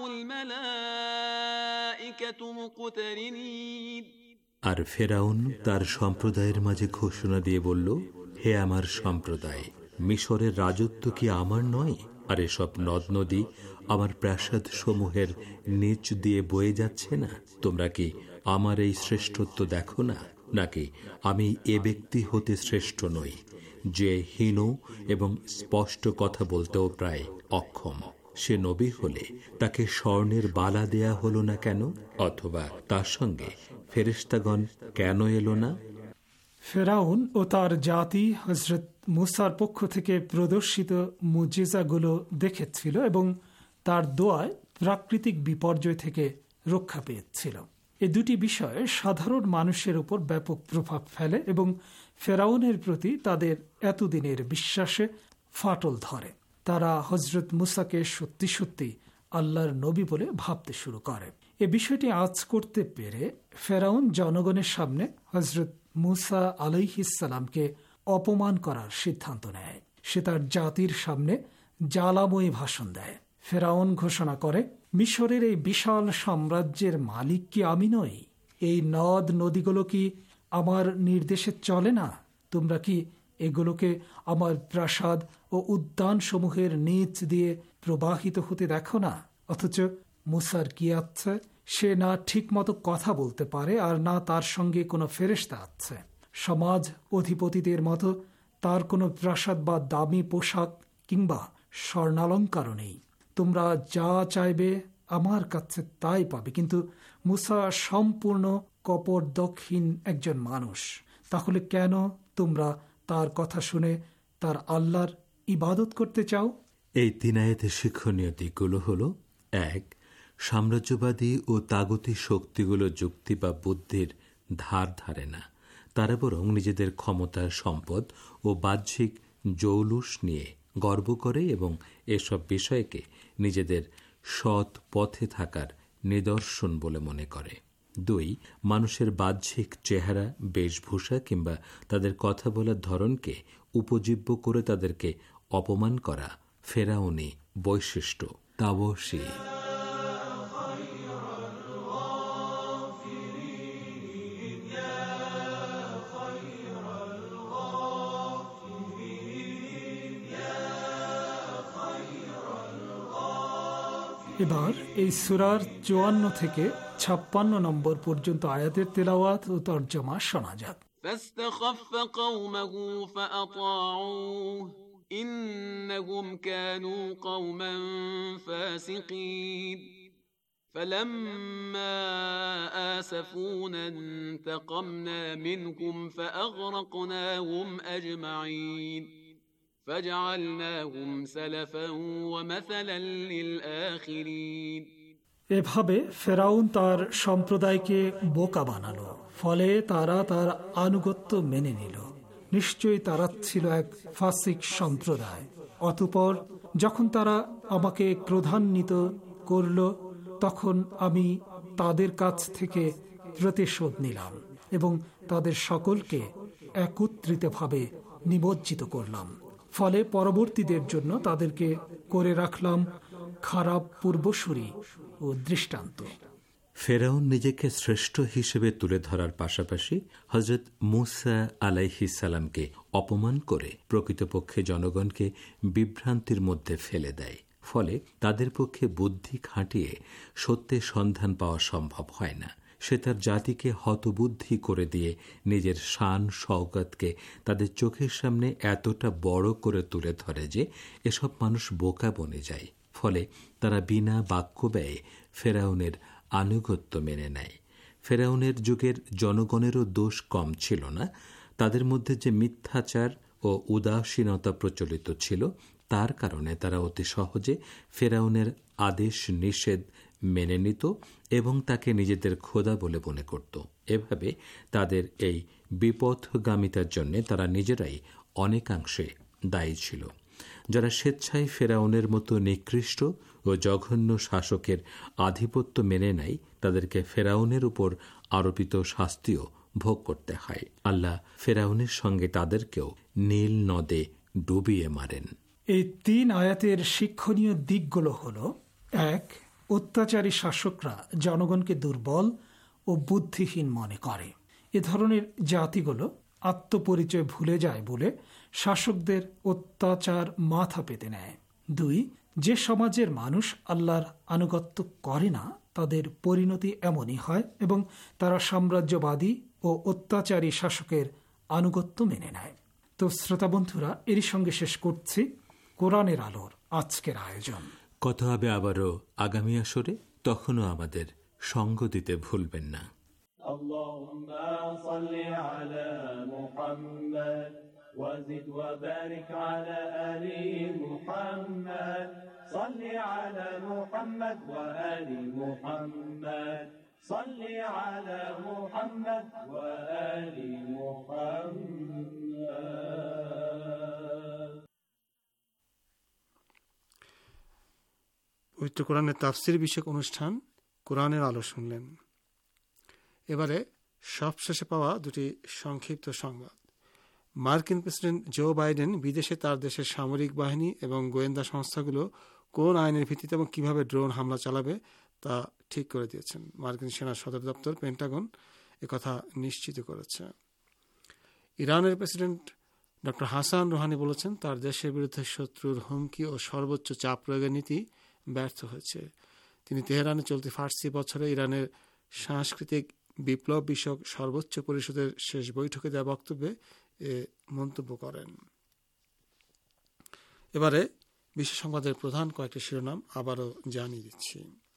الملائكة مقترنين। আর ফেরাউন তার সম্প্রদায়ের মাঝে ঘোষণা দিয়ে বলল, হে আমার সম্প্রদায়, মিশরের রাজত্ব কি আমার নয়? আর এসব নদ নদী আমার প্রাসাদ সমূহের নিচ দিয়ে বয়ে যাচ্ছে না? তোমরা কি আমার এই শ্রেষ্ঠত্ব দেখো না? নাকি আমি এ ব্যক্তি হতে শ্রেষ্ঠ নই যে হীন এবং স্পষ্ট কথা বলতেও প্রায় অক্ষম? সে নবী হলে তাকে স্বর্ণের বালা দেয়া হলো না কেন? অথবা তার সঙ্গে ফেরেশতাগণ কেন এলো না? ফেরাউন ও তার জাতি হযরত মুসার পক্ষ থেকে প্রদর্শিত মুজিজাগুলো দেখেছিল এবং তার দোয়ায় প্রাকৃতিক বিপর্যয় থেকে রক্ষা পেয়েছিল। এই দুটি বিষয় সাধারণ মানুষের উপর ব্যাপক প্রভাব ফেলে এবং ফেরাউনের প্রতি তাদের এতদিনের বিশ্বাসে ফাটল ধরে। তারা হযরত মুসাকে সত্যি সত্যি আল্লাহর নবী বলে ভাবতে শুরু করে। এ বিষয়টি আঁচ করতে পেরে ফেরাউন জনগণের সামনে হযরত মুসা আলাইহিসসালামকে অপমান করার সিদ্ধান্ত নেয়। সে তার জাতির সামনে জ্বালাময়ী ভাষণ দেয়। ফেরাউন ঘোষণা করে, মিশরের এই বিশাল সাম্রাজ্যের মালিক কি আমি নই? এই নদ নদীগুলো কি আমার নির্দেশে চলে না? তোমরা কি এগুলোকে আমার প্রাসাদ ও উদ্যান সমূহের নিচ দিয়ে প্রবাহিত হতে দেখো না? অথচ মুসার কি আছে? সে না ঠিক মতো কথা বলতে পারে আর না তার সঙ্গে কোনো ফেরেশতা আছে। সমাজ অধিপতিদের মতো তার কোনো প্রাসাদ বা দামি পোশাক কিংবা স্বর্ণালঙ্কারও নেই। তোমরা যা চাইবে আমার কাছে তাই পাবে, কিন্তু মুসা সম্পূর্ণ কপটদক্ষহীন একজন মানুষ। তাহলে কেন তোমরা তার কথা শুনে তার আল্লাহর ইবাদত করতে চাও? এই 3 আয়াতের শিক্ষণীয় দিকগুলো হলো: 1. সাম্রাজ্যবাদী ও তাগতি শক্তিগুলো যুক্তি বা বুদ্ধির ধার ধারে না, তারা বরং নিজেদের ক্ষমতা, সম্পদ ও বাহ্যিক জৌলুস নিয়ে গর্ব করে এবং এসব বিষয়কে নিজেদের সৎ পথে থাকার নিদর্শন বলে মনে করে। 2. মানুষের বাহ্যিক চেহারা, বেশভূষা কিংবা তাদের কথা বলার ধরনকে উপজীব্য করে তাদেরকে অপমান করা ফেরাউনি বৈশিষ্ট্য। তাওসি এবার এই সূরার 54 থেকে 56 নম্বর পর্যন্ত আয়াতের তেলাওয়াত ও তরজমা শোনা যাক। فاستخف قومه فأطاعوه إنهم كانوا قوما فاسقين فلما آسفونا انتقمنا منهم فأغرقناهم أجمعين فجعلناهم سلفا ومثلا للآخرين। এভাবে ফেরাউন তার সম্প্রদায়কে বোকা বানালো, ফলে তারা তার আনুগত্য মেনে নিল। নিশ্চয়ই তারা ছিল এক ফাসিক সম্প্রদায়। অতঃপর যখন তারা আমাকে ক্রোধান্বিত করল, তখন আমি তাদের কাছ থেকে প্রতিশোধ নিলাম এবং তাদের সকলকে একত্রিতভাবে নিমজ্জিত করলাম। ফলে পরবর্তীদের জন্য তাদেরকে করে রাখলাম খারাপ পূর্বসূরি ও দৃষ্টান্ত। ফেরাউন নিজেকে শ্রেষ্ঠ হিসেবে তুলে ধরার পাশাপাশি হযরত মুসা আলাইহিস সালামকে অপমান করে প্রকৃতপক্ষে জনগণকে বিভ্রান্তির মধ্যে ফেলে দেয়। ফলে তাদের পক্ষে বুদ্ধি খাটিয়ে সত্যের সন্ধান পাওয়া সম্ভব হয় না। সে তার জাতিকে হতবুদ্ধি করে দিয়ে নিজের শান শওকতকে তাদের চোখের সামনে এতটা বড় করে তুলে ধরে যে এসব মানুষ বোকা বনে যায়। ফলে তারা বিনা বাক্য ব্যয়ে ফেরাউনের আনুগত্য মেনে নেয়। ফেরাউনের যুগের জনগণেরও দোষ কম ছিল না। তাদের মধ্যে যে মিথ্যাচার ও উদাসীনতা প্রচলিত ছিল, তার কারণে তারা অতি সহজে ফেরাউনের আদেশ নিষেধ মেনে নিত এবং তাকে নিজেদের খোদা বলে মনে করত। এভাবে তাদের এই বিপথগামিতার জন্য তারা নিজেরাই অনেকাংশে দায়ী ছিল। যারা স্বেচ্ছায় ফেরাউনের মতো নিকৃষ্ট ও জঘন্য শাসকের আধিপত্য মেনে নেয়, তাদেরকে ফেরাউনের উপর আরোপিত শাস্তিও ভোগ করতে হয়। আল্লাহ ফেরাউনের সঙ্গে তাদেরকেও নীল নদে ডুবিয়ে মারেন। এই 3 আয়াতের শিক্ষণীয় দিকগুলো হল: 1. অত্যাচারী শাসকরা জনগণকে দুর্বল ও বুদ্ধিহীন মনে করে। এ ধরনের জাতিগুলো আত্মপরিচয় ভুলে যায় বলে শাসকদের অত্যাচার মাথা পেতে নেয়। 2. যে সমাজের মানুষ আল্লাহর আনুগত্য করে না, তাদের পরিণতি এমনই হয় এবং তারা সাম্রাজ্যবাদী ও অত্যাচারী শাসকের আনুগত্য মেনে নেয়। তো শ্রোতা বন্ধুরা, এরই সঙ্গে শেষ করছি কোরআনের আলোর আজকের আয়োজন। কথা হবে আবারও আগামী আসরে। তখনও আমাদের সঙ্গ দিতে ভুলবেন না। محمد وزد وبارك على آل محمد صل على محمد وآل محمد صل على محمد وآل محمد. পবিত্র কোরআনের তাফসির বিষয়ক অনুষ্ঠান কোরআনের আলো শুনলেন। এবারে সবশেষে পাওয়া দুটি সংক্ষিপ্ত সংবাদ। মার্কিন প্রেসিডেন্ট জো বাইডেন বিদেশে তার দেশের সামরিক বাহিনী এবং গোয়েন্দা সংস্থাগুলো কোন আইনের ভিত্তিতে এবং কিভাবে ড্রোন হামলা চালাবে তা ঠিক করে দিয়েছেন। মার্কিন সেনা সদর দপ্তর পেন্টাগন একথা নিশ্চিত করেছে। ইরানের প্রেসিডেন্ট ডক্টর হাসান রুহানি বলেছেন তার দেশের বিরুদ্ধে শত্রুর হুমকি ও সর্বোচ্চ চাপ প্রয়োগের নীতি ব্যর্থ হয়েছে। তিনি তেহরানে চলতি ফার্সি বছরে ইরানের সাংস্কৃতিক বিপ্লব বিষয়ক সর্বোচ্চ পরিষদের শেষ বৈঠকে দেওয়া বক্তব্যে এ মন্তব্য করেন। এবারে বিশ্ব সংবাদের প্রধান কয়েকটি শিরোনাম আবারও জানিয়ে দিচ্ছি।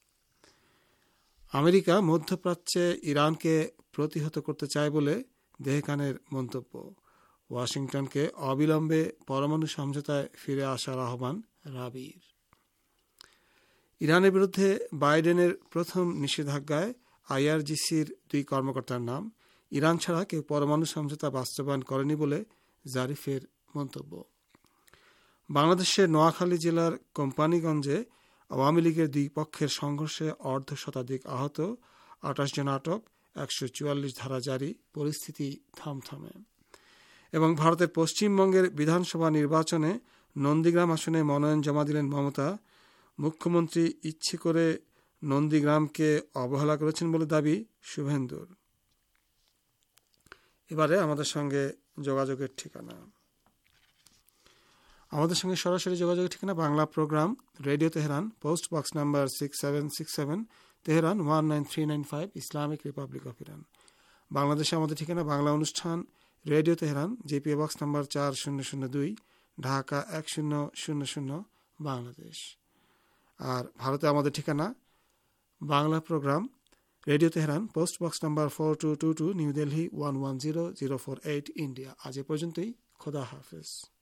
আমেরিকা মধ্যপ্রাচ্যে ইরানকে প্রতিহত করতে চায় বলে তেহরানের মন্তব্য। ওয়াশিংটনকে অবিলম্বে পরমাণু সমঝোতায় ফিরে আসার আহ্বান রাবির। ইরানের বিরুদ্ধে বাইডেনের প্রথম নিষেধাজ্ঞায় আইআরজিসির 2 কর্মকর্তার নাম। ইরান ছাড়া কেউ পরমাণু সমঝোতা বাস্তবায়ন করেনি বলে জারিফের মন্তব্য। বাংলাদেশের নোয়াখালী জেলার কোম্পানিগঞ্জে আওয়ামী লীগের 2 পক্ষের সংঘর্ষে অর্ধশতাধিক আহত, 28 জন আটক, 144 ধারা জারি, পরিস্থিতি থমথমে। এবং ভারতের পশ্চিমবঙ্গের বিধানসভা নির্বাচনে নন্দীগ্রাম আসনে মনোনয়ন জমা দিলেন মমতা। মুখ্যমন্ত্রী ইচ্ছে করে নন্দীগ্রামকে অবহেলা করেছেন বলে দাবি শুভেন্দুর। এবারে আমাদের সঙ্গে যোগাযোগের ঠিকানা। আমাদের সঙ্গে সরাসরি যোগাযোগের ঠিকানা Bangla program, radio Tehran, post box number 6767, Tehran 19395, Islamic Republic of Iran. বাংলাদেশে আমাদের ঠিকানা বাংলা অনুষ্ঠান, radio Tehran, GPO box number 4002, Dhaka 1000 Bangladesh. আর ভারতে আমাদের ঠিকানা Bangla program, radio Tehran, post box number 4222, New Delhi 110048, India. আজ এ পর্যন্তই। খোদা হাফেজ।